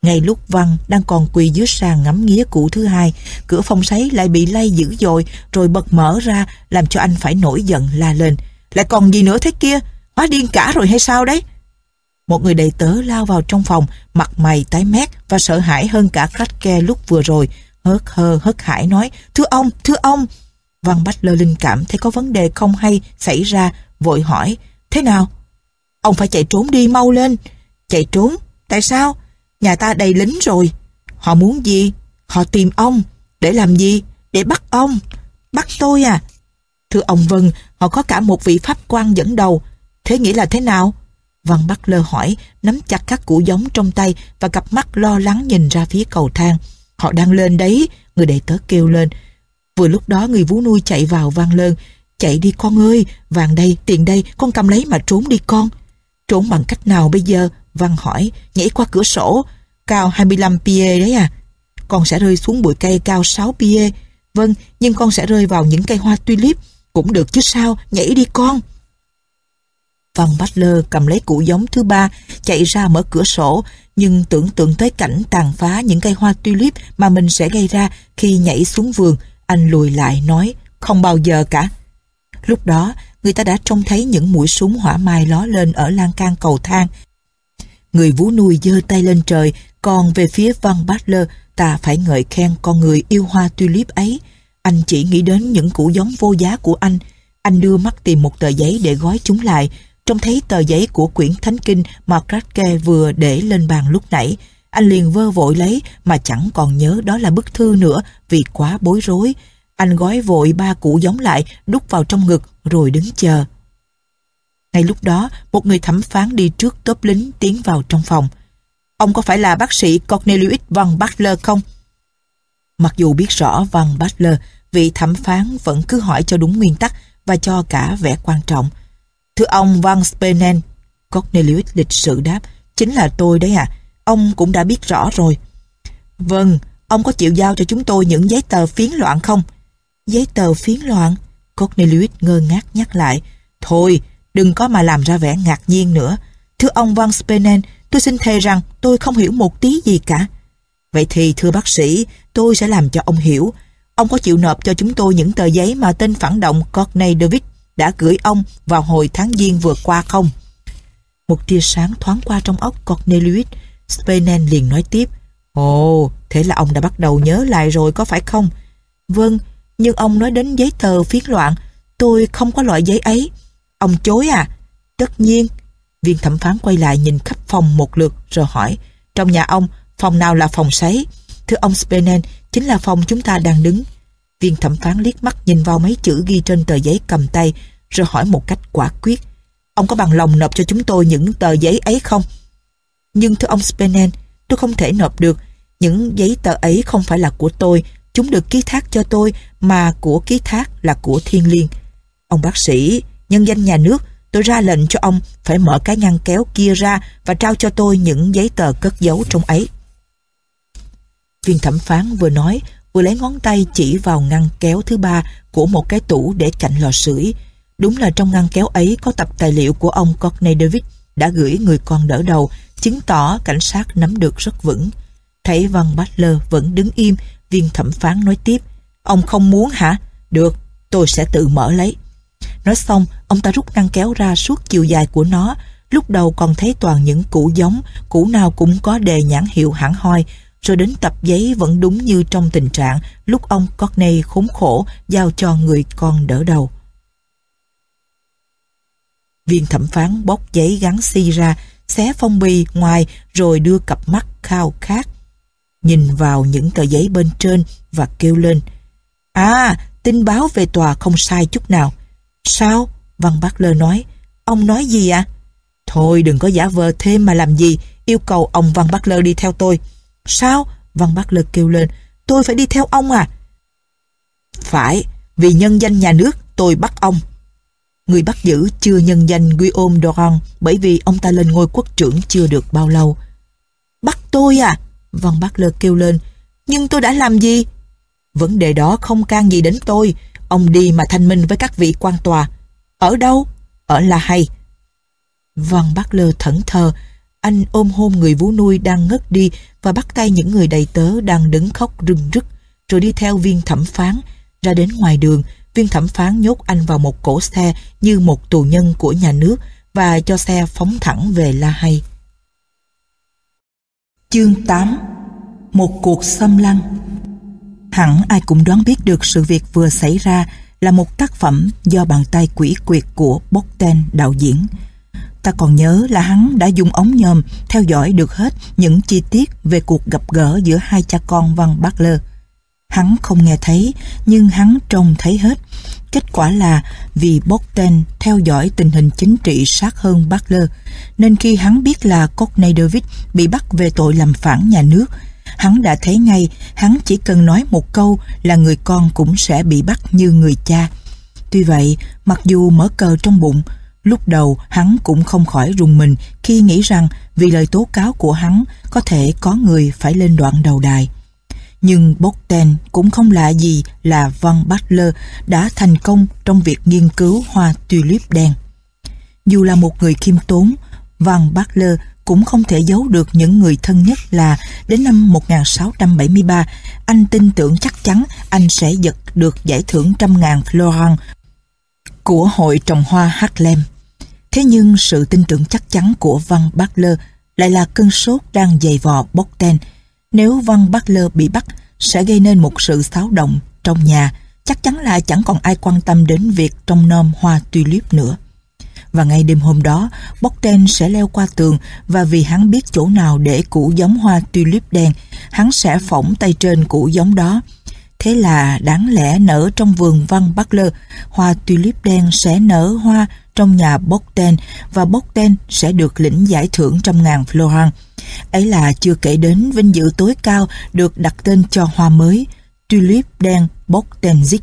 Ngay lúc Văn đang còn quỳ dưới sàn ngắm nghía củ thứ hai, cửa phòng sấy lại bị lay dữ dội rồi bật mở ra, làm cho anh phải nổi giận la lên. Lại còn gì nữa thế kia? Hóa điên cả rồi hay sao đấy? Một người đầy tớ lao vào trong phòng, mặt mày tái mét và sợ hãi hơn cả Krake lúc vừa rồi. Hớt hơ hớt hải nói: thưa ông. Văn Butler linh cảm thấy có vấn đề không hay xảy ra, vội hỏi: thế nào? Ông phải chạy trốn đi, mau lên. Chạy trốn? Tại sao? Nhà ta đầy lính rồi. Họ muốn gì? Họ tìm ông. Để làm gì? Để bắt ông. Bắt tôi à? Thưa ông, vâng, họ có cả một vị pháp quan dẫn đầu. Thế nghĩa là thế nào? Văn Butler hỏi, nắm chặt các củ giống trong tay và cặp mắt lo lắng nhìn ra phía cầu thang. Họ đang lên đấy, người đầy tớ kêu lên. Vừa lúc đó người vú nuôi chạy vào vang lên: chạy đi con ơi, vàng đây, tiền đây, con cầm lấy mà trốn đi con. Trốn bằng cách nào bây giờ? Văn hỏi. Nhảy qua cửa sổ, cao 25 pied đấy à? Con sẽ rơi xuống bụi cây cao 6 pied. Vâng, nhưng con sẽ rơi vào những cây hoa tulip. Cũng được chứ sao, nhảy đi con. Văn Butler cầm lấy củ giống thứ ba, chạy ra mở cửa sổ, nhưng tưởng tượng tới cảnh tàn phá những cây hoa tulip mà mình sẽ gây ra khi nhảy xuống vườn, anh lùi lại nói: không bao giờ cả. Lúc đó, người ta đã trông thấy những mũi súng hỏa mai ló lên ở lan can cầu thang. Người vú nuôi giơ tay lên trời, còn về phía Văn Butler, ta phải ngợi khen con người yêu hoa tulip ấy. Anh chỉ nghĩ đến những củ giống vô giá của anh. Anh đưa mắt tìm một tờ giấy để gói chúng lại, trông thấy tờ giấy của quyển Thánh Kinh mà Krake vừa để lên bàn lúc nãy. Anh liền vơ vội lấy mà chẳng còn nhớ đó là bức thư nữa vì quá bối rối. Anh gói vội 3 củ giống lại, đút vào trong ngực rồi đứng chờ. Ngay lúc đó, một người thẩm phán đi trước tốp lính tiến vào trong phòng. Ông có phải là bác sĩ Cornelius Van Butler không? Mặc dù biết rõ Van Butler, vị thẩm phán vẫn cứ hỏi cho đúng nguyên tắc và cho cả vẻ quan trọng. Thưa ông Van Spenen, Cornelius lịch sự đáp. Chính là tôi đấy à, ông cũng đã biết rõ rồi. Vâng, ông có chịu giao cho chúng tôi những giấy tờ phiến loạn không? Giấy tờ phiến loạn? Cornelius ngơ ngác nhắc lại. Thôi, đừng có mà làm ra vẻ ngạc nhiên nữa. Thưa ông Van Spenen, tôi xin thề rằng tôi không hiểu một tí gì cả. Vậy thì thưa bác sĩ, tôi sẽ làm cho ông hiểu. Ông có chịu nộp cho chúng tôi những tờ giấy mà tên phản động Courtney David đã gửi ông vào hồi tháng Giêng vừa qua không? Một tia sáng thoáng qua trong óc Cornelius. Spenen liền nói tiếp. Ồ, thế là ông đã bắt đầu nhớ lại rồi có phải không? Vâng, nhưng ông nói đến giấy tờ phiến loạn. Tôi không có loại giấy ấy. Ông chối à? Tất nhiên. Viên thẩm phán quay lại nhìn khắp phòng một lượt rồi hỏi. Trong nhà ông, phòng nào là phòng sấy? Thưa ông Spenen, chính là phòng chúng ta đang đứng. Viên thẩm phán liếc mắt nhìn vào mấy chữ ghi trên tờ giấy cầm tay rồi hỏi một cách quả quyết. Ông có bằng lòng nộp cho chúng tôi những tờ giấy ấy không? Nhưng thưa ông Spenen, tôi không thể nộp được. Những giấy tờ ấy không phải là của tôi. Chúng được ký thác cho tôi, mà của ký thác là của thiêng liêng. Ông bác sĩ, nhân danh nhà nước, tôi ra lệnh cho ông phải mở cái ngăn kéo kia ra và trao cho tôi những giấy tờ cất giấu trong ấy. Viên thẩm phán vừa nói, vừa lấy ngón tay chỉ vào ngăn kéo thứ ba của một cái tủ để cạnh lò sưởi. Đúng là trong ngăn kéo ấy có tập tài liệu của ông Courtney David đã gửi người con đỡ đầu, chứng tỏ cảnh sát nắm được rất vững. Thấy Van Butler vẫn đứng im, viên thẩm phán nói tiếp. Ông không muốn hả? Được, tôi sẽ tự mở lấy. Nói xong, ông ta rút ngăn kéo ra suốt chiều dài của nó. Lúc đầu còn thấy toàn những củ giống, củ nào cũng có đề nhãn hiệu hẳn hoi, rồi đến tập giấy vẫn đúng như trong tình trạng lúc ông Courtney khốn khổ giao cho người con đỡ đầu. Viên thẩm phán bóc giấy gắn xi ra, xé phong bì ngoài rồi đưa cặp mắt khao khát nhìn vào những tờ giấy bên trên và kêu lên. À, tin báo về tòa không sai chút nào. Sao? Van Butler nói. Ông nói gì ạ? Thôi đừng có giả vờ thêm mà làm gì. Yêu cầu ông Van Butler đi theo tôi. Sao? Van Butler kêu lên. Tôi phải đi theo ông à? Phải, vì nhân danh nhà nước tôi bắt ông. Người bắt giữ chưa nhân danh Guillaume Durand bởi vì ông ta lên ngôi quốc trưởng chưa được bao lâu. Bắt tôi à? Van Butler kêu lên. Nhưng tôi đã làm gì? Vấn đề đó không can gì đến tôi. Ông đi mà thanh minh với các vị quan tòa. Ở đâu? Ở La Hay. Van Butler thẫn thờ. Anh ôm hôn người vú nuôi đang ngất đi và bắt tay những người đầy tớ đang đứng khóc rưng rức, rồi đi theo viên thẩm phán. Ra đến ngoài đường, viên thẩm phán nhốt anh vào một cỗ xe như một tù nhân của nhà nước và cho xe phóng thẳng về La Hay. Chương 8. Một cuộc xâm lăng. Hẳn ai cũng đoán biết được sự việc vừa xảy ra là một tác phẩm do bàn tay quỷ quyệt của Bogdan đạo diễn. Ta còn nhớ là hắn đã dùng ống nhòm theo dõi được hết những chi tiết về cuộc gặp gỡ giữa hai cha con Van Butler. Hắn không nghe thấy, nhưng hắn trông thấy hết. Kết quả là vì Bogdan theo dõi tình hình chính trị sát hơn Butler, nên khi hắn biết là Courtney David bị bắt về tội làm phản nhà nước, hắn đã thấy ngay hắn chỉ cần nói một câu là người con cũng sẽ bị bắt như người cha. Tuy vậy, mặc dù mở cờ trong bụng, lúc đầu hắn cũng không khỏi rùng mình khi nghĩ rằng vì lời tố cáo của hắn có thể có người phải lên đoạn đầu đài. Nhưng Bogdan cũng không lạ gì là Van Butler đã thành công trong việc nghiên cứu hoa tulip đen. Dù là một người khiêm tốn, Van Butler cũng không thể giấu được những người thân nhất là đến năm 1673, anh tin tưởng chắc chắn anh sẽ giật được giải thưởng 100.000 florin của Hội trồng hoa Harlem. Thế nhưng sự tin tưởng chắc chắn của Van Butler lại là cơn sốt đang giày vò Bogdan. Nếu Van Butler bị bắt sẽ gây nên một sự xáo động trong nhà, chắc chắn là chẳng còn ai quan tâm đến việc trông nom hoa tulip nữa. Và ngay đêm hôm đó, Bogdan sẽ leo qua tường, và vì hắn biết chỗ nào để củ giống hoa tulip đen, hắn sẽ phỏng tay trên củ giống đó. Thế là đáng lẽ nở trong vườn Van Butler, hoa tulip đen sẽ nở hoa trong nhà Bogdan, và Bogdan sẽ được lĩnh giải thưởng 100.000 florin. Ấy là chưa kể đến vinh dự tối cao được đặt tên cho hoa mới, tulip đen Bogdanzik.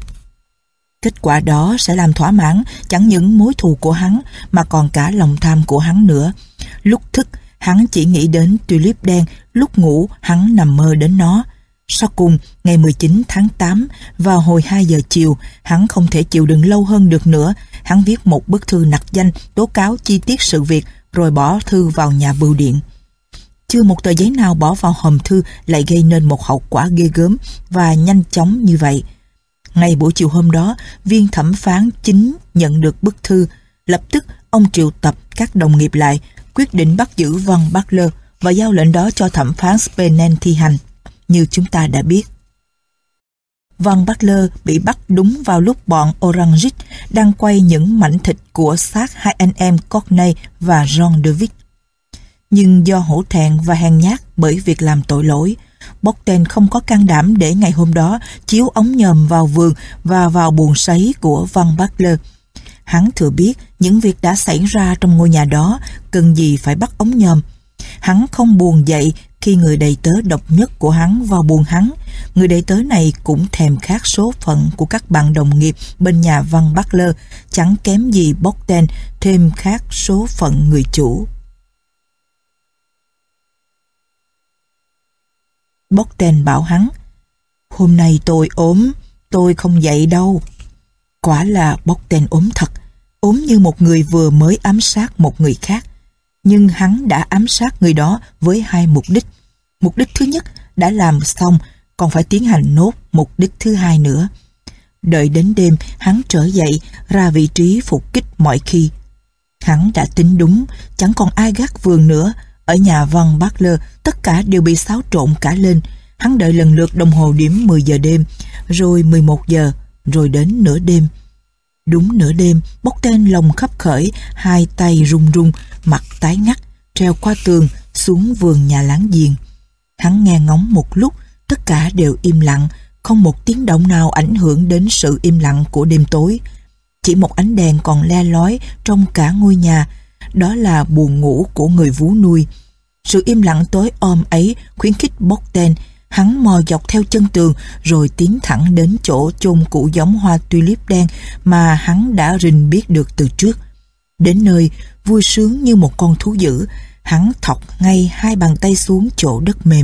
Kết quả đó sẽ làm thỏa mãn chẳng những mối thù của hắn mà còn cả lòng tham của hắn nữa. Lúc thức, hắn chỉ nghĩ đến tulip đen, lúc ngủ hắn nằm mơ đến nó. Sau cùng, ngày 19 tháng 8, vào hồi 2 giờ chiều, hắn không thể chịu đựng lâu hơn được nữa. Hắn viết một bức thư nặc danh tố cáo chi tiết sự việc, rồi bỏ thư vào nhà bưu điện. Chưa một tờ giấy nào bỏ vào hòm thư lại gây nên một hậu quả ghê gớm và nhanh chóng như vậy. Ngay buổi chiều hôm đó, viên thẩm phán chính nhận được bức thư. Lập tức, ông triệu tập các đồng nghiệp lại, quyết định bắt giữ Van Butler và giao lệnh đó cho thẩm phán Spenen thi hành. Như chúng ta đã biết, Van Butler bị bắt đúng vào lúc bọn Orangic đang quay những mảnh thịt của xác hai anh em Courtney và John David. Nhưng do hổ thẹn và hèn nhát bởi việc làm tội lỗi, Bogdan không có can đảm để ngày hôm đó chiếu ống nhòm vào vườn và vào buồng sấy của Van Butler. Hắn thừa biết những việc đã xảy ra trong ngôi nhà đó, cần gì phải bắt ống nhòm. Hắn không buồn dậy khi người đầy tớ độc nhất của hắn vào buồng hắn. Người đầy tớ này cũng thèm khát số phận của các bạn đồng nghiệp bên nhà Van Butler, chẳng kém gì Bogdan thêm khát số phận người chủ. Bogdan bảo hắn: "Hôm nay tôi ốm, tôi không dậy đâu." Quả là Bogdan ốm thật, ốm như một người vừa mới ám sát một người khác. Nhưng hắn đã ám sát người đó với hai mục đích. Mục đích thứ nhất đã làm xong, còn phải tiến hành nốt mục đích thứ hai nữa. Đợi đến đêm, hắn trở dậy, ra vị trí phục kích mọi khi. Hắn đã tính đúng, chẳng còn ai gác vườn nữa. Ở nhà Van Butler, tất cả đều bị xáo trộn cả lên. Hắn đợi lần lượt đồng hồ điểm 10 giờ đêm, rồi 11 giờ, rồi đến nửa đêm. Đúng nửa đêm, Bogdan lòng khấp khởi, hai tay run run, mặt tái ngắt, treo qua tường xuống vườn nhà láng giềng. Hắn nghe ngóng một lúc, tất cả đều im lặng, không một tiếng động nào ảnh hưởng đến sự im lặng của đêm tối. Chỉ một ánh đèn còn le lói trong cả ngôi nhà, đó là buồng ngủ của người vú nuôi. Sự im lặng tối om ấy khuyến khích Bogdan. Hắn mò dọc theo chân tường rồi tiến thẳng đến chỗ chôn củ giống hoa tulip đen mà hắn đã rình biết được từ trước. Đến nơi, vui sướng như một con thú dữ, hắn thọc ngay hai bàn tay xuống chỗ đất mềm.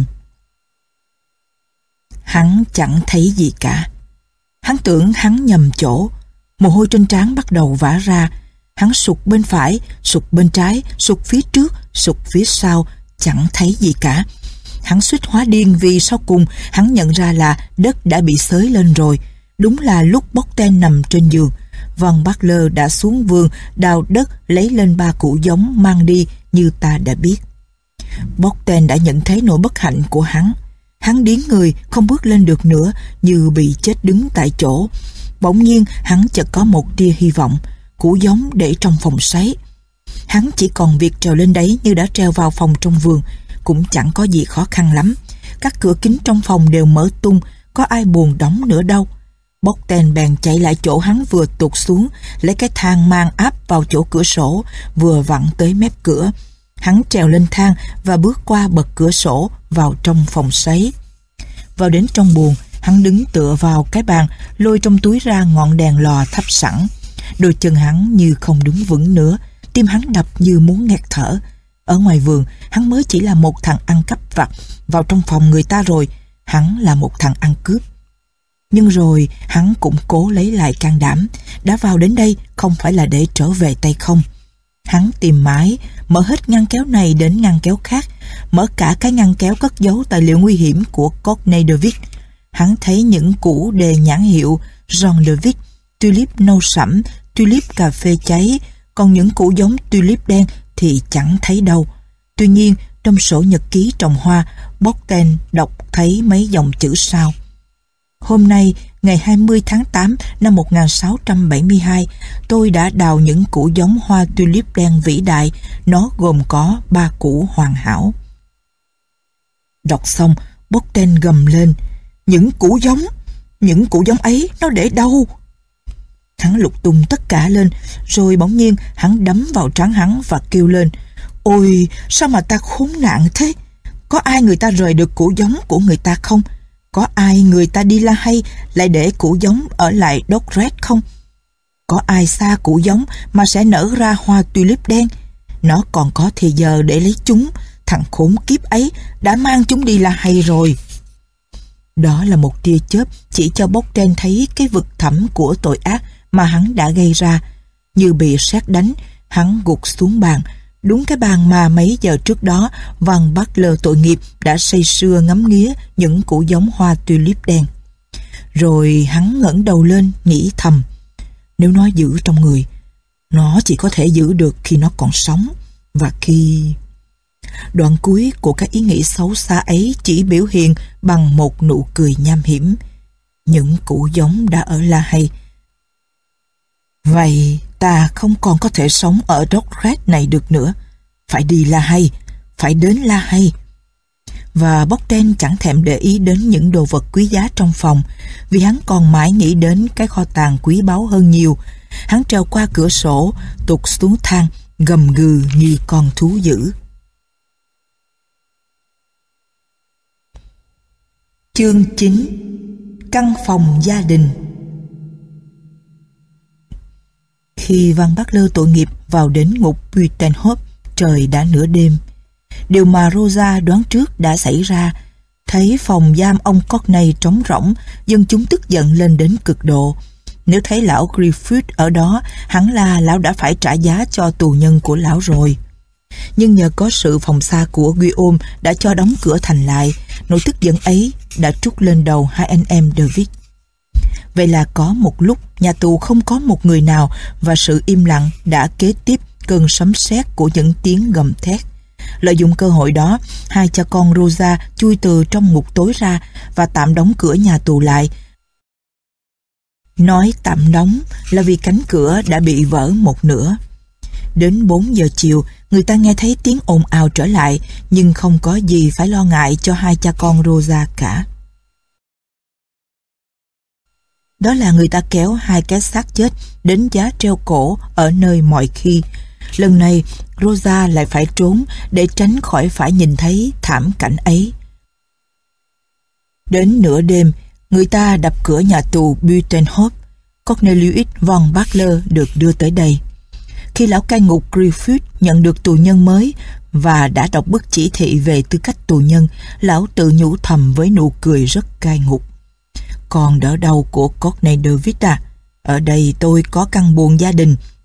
Hắn chẳng thấy gì cả. Hắn tưởng hắn nhầm chỗ. Mồ hôi trên trán bắt đầu vã ra. Hắn sụt bên phải, sụt bên trái, sụt phía trước, sụt phía sau, chẳng thấy gì cả. Hắn suýt hóa điên vì sau cùng hắn nhận ra là đất đã bị xới lên rồi. Đúng là lúc Bogdan nằm trên giường, Van Butler đã xuống vườn đào đất lấy lên 3 củ giống mang đi như ta đã biết. Bogdan đã nhận thấy nỗi bất hạnh của hắn. Hắn điếng người không bước lên được nữa, như bị chết đứng tại chỗ. Bỗng nhiên hắn chợt có một tia hy vọng. Củ giống để trong phòng sấy. Hắn chỉ còn việc trèo lên đấy như đã trèo vào phòng trong vườn, cũng chẳng có gì khó khăn lắm. Các cửa kính trong phòng đều mở tung, có ai buồn đóng nữa đâu. Bogdan bèn chạy lại chỗ hắn vừa tụt xuống, lấy cái thang mang áp vào chỗ cửa sổ, vừa vặn tới mép cửa. Hắn trèo lên thang và bước qua bậc cửa sổ vào trong phòng sấy. Vào đến trong buồng, hắn đứng tựa vào cái bàn, lôi trong túi ra ngọn đèn lò thắp sẵn. Đôi chân hắn như không đứng vững nữa, tim hắn đập như muốn nghẹt thở. Ở ngoài vườn, hắn mới chỉ là một thằng ăn cắp vặt, vào trong phòng người ta rồi, hắn là một thằng ăn cướp. Nhưng rồi hắn cũng cố lấy lại can đảm, đã vào đến đây không phải là để trở về tay không. Hắn tìm mãi, mở hết ngăn kéo này đến ngăn kéo khác, mở cả cái ngăn kéo cất giấu tài liệu nguy hiểm của Courtney DeWitt. Hắn thấy những củ đề nhãn hiệu John DeWitt, tulip nâu sẫm, tulip cà phê cháy, còn những củ giống tulip đen thì chẳng thấy đâu. Tuy nhiên, trong sổ nhật ký trồng hoa, Bogdan đọc thấy mấy dòng chữ sau. Hôm nay, ngày 20 tháng 8 năm 1672, tôi đã đào những củ giống hoa tulip đen vĩ đại. Nó gồm có 3 củ hoàn hảo. Đọc xong, Bogdan gầm lên. Những củ giống ấy nó để đâu? Hắn lục tung tất cả lên, rồi bỗng nhiên hắn đấm vào trán hắn và kêu lên. Ôi, sao mà ta khốn nạn thế? Có ai người ta rời được củ giống của người ta không? Có ai người ta đi La Hay lại để củ giống ở lại Doggerett không? Có ai xa củ giống mà sẽ nở ra hoa tulip đen? Nó còn có thời giờ để lấy chúng. Thằng khốn kiếp ấy đã mang chúng đi La Hay rồi. Đó là một tia chớp chỉ cho Bogdan thấy cái vực thẳm của tội ác mà hắn đã gây ra. Như bị sét đánh, hắn gục xuống bàn, đúng cái bàn mà mấy giờ trước đó Van Butler tội nghiệp đã say sưa ngắm nghía những củ giống hoa tulip đen. Rồi hắn ngẩng đầu lên nghĩ thầm, nếu nó giữ trong người, nó chỉ có thể giữ được khi nó còn sống, và khi... Đoạn cuối của cái ý nghĩ xấu xa ấy chỉ biểu hiện bằng một nụ cười nham hiểm. Những củ giống đã ở La Hay. Vậy ta không còn có thể sống ở Doggerett này được nữa. Phải đi La Hay, phải đến La Hay. Và Bogdan chẳng thèm để ý đến những đồ vật quý giá trong phòng, vì hắn còn mãi nghĩ đến cái kho tàng quý báu hơn nhiều. Hắn trèo qua cửa sổ, tụt xuống thang, gầm gừ như con thú dữ. Chương 9. Căn phòng gia đình. Khi Van Butler tội nghiệp vào đến ngục Buitenhof, trời đã nửa đêm. Điều mà Rosa đoán trước đã xảy ra. Thấy phòng giam ông Courtney trống rỗng, dân chúng tức giận lên đến cực độ. Nếu thấy lão Griffith ở đó, hẳn là lão đã phải trả giá cho tù nhân của lão rồi. Nhưng nhờ có sự phòng xa của Guillaume đã cho đóng cửa thành lại, nỗi tức giận ấy đã trút lên đầu hai anh em DeWitt. Vậy là có một lúc nhà tù không có một người nào, và sự im lặng đã kế tiếp cơn sấm sét của những tiếng gầm thét. Lợi dụng cơ hội đó, hai cha con Rosa chui từ trong ngục tối ra và tạm đóng cửa nhà tù lại. Nói tạm đóng là vì cánh cửa đã bị vỡ một nửa. Đến 4 giờ chiều, người ta nghe thấy tiếng ồn ào trở lại, nhưng không có gì phải lo ngại cho hai cha con Rosa cả. Đó là người ta kéo hai cái xác chết đến giá treo cổ ở nơi mọi khi. Lần này, Rosa lại phải trốn để tránh khỏi phải nhìn thấy thảm cảnh ấy. Đến nửa đêm, người ta đập cửa nhà tù Buitenhof. Cornelius von Butler được đưa tới đây. Khi lão cai ngục Griffith nhận được tù nhân mới và đã đọc bức chỉ thị về tư cách tù nhân, lão tự nhủ thầm với nụ cười rất cai ngục. Còn đỡ đầu của Courtney DeWitt à? Ở đây tôi có căn buồng gia đình,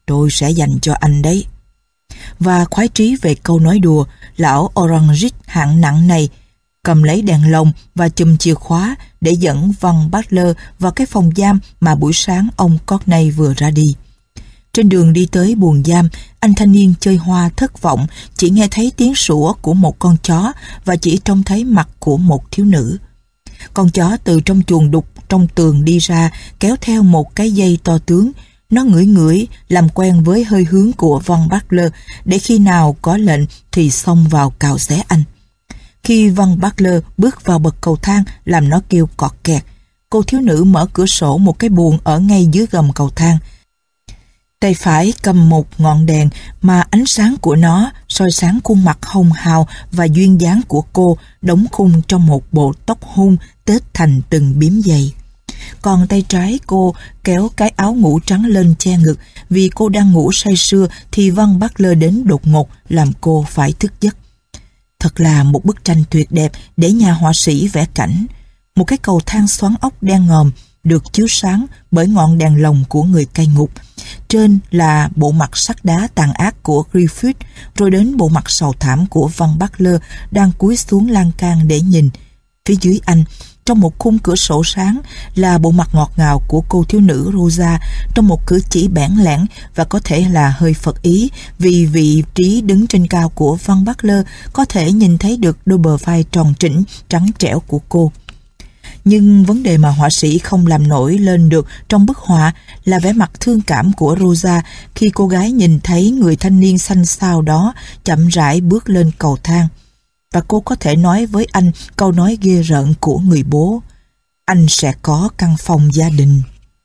tôi sẽ dành cho anh đấy. Và khoái trí về câu nói đùa, lão Orangist hạng nặng này cầm lấy đèn lồng và chùm chìa khóa để dẫn Van Butler vào cái phòng giam mà buổi sáng ông Courtney vừa ra đi. Trên đường đi tới buồng giam, anh thanh niên chơi hoa thất vọng, chỉ nghe thấy tiếng sủa của một con chó và chỉ trông thấy mặt của một thiếu nữ. Con chó từ trong chuồng đục trong tường đi ra, kéo theo một cái dây to tướng. Nó ngửi ngửi, làm quen với hơi hướng của Van Butler để khi nào có lệnh thì xông vào cào xé anh. Khi Van Butler bước vào bậc cầu thang làm nó kêu cọt kẹt, cô thiếu nữ mở cửa sổ một cái buồng ở ngay dưới gầm cầu thang. Tay phải cầm một ngọn đèn mà ánh sáng của nó soi sáng khuôn mặt hồng hào và duyên dáng của cô đóng khung trong một bộ tóc hung tết thành từng bím dày. Còn tay trái cô kéo cái áo ngủ trắng lên che ngực, vì cô đang ngủ say sưa thì Van Butler đến đột ngột làm cô phải thức giấc. Thật là một bức tranh tuyệt đẹp để nhà họa sĩ vẽ cảnh. Một cái cầu thang xoắn ốc đen ngòm được chiếu sáng bởi ngọn đèn lồng của người cai ngục. Trên là bộ mặt sắt đá tàn ác của Griffith, rồi đến bộ mặt sầu thảm của Van Butler đang cúi xuống lan can để nhìn. Phía dưới anh, trong một khung cửa sổ sáng, là bộ mặt ngọt ngào của cô thiếu nữ Rosa trong một cử chỉ bẽn lẽn và có thể là hơi phật ý, vì vị trí đứng trên cao của Van Butler có thể nhìn thấy được đôi bờ vai tròn trĩnh, trắng trẻo của cô. Nhưng vấn đề mà họa sĩ không làm nổi lên được trong bức họa là vẻ mặt thương cảm của Rosa khi cô gái nhìn thấy người thanh niên xanh xao đó chậm rãi bước lên cầu thang. Và cô có thể nói với anh câu nói ghê rợn của người bố: anh sẽ có căn phòng gia đình.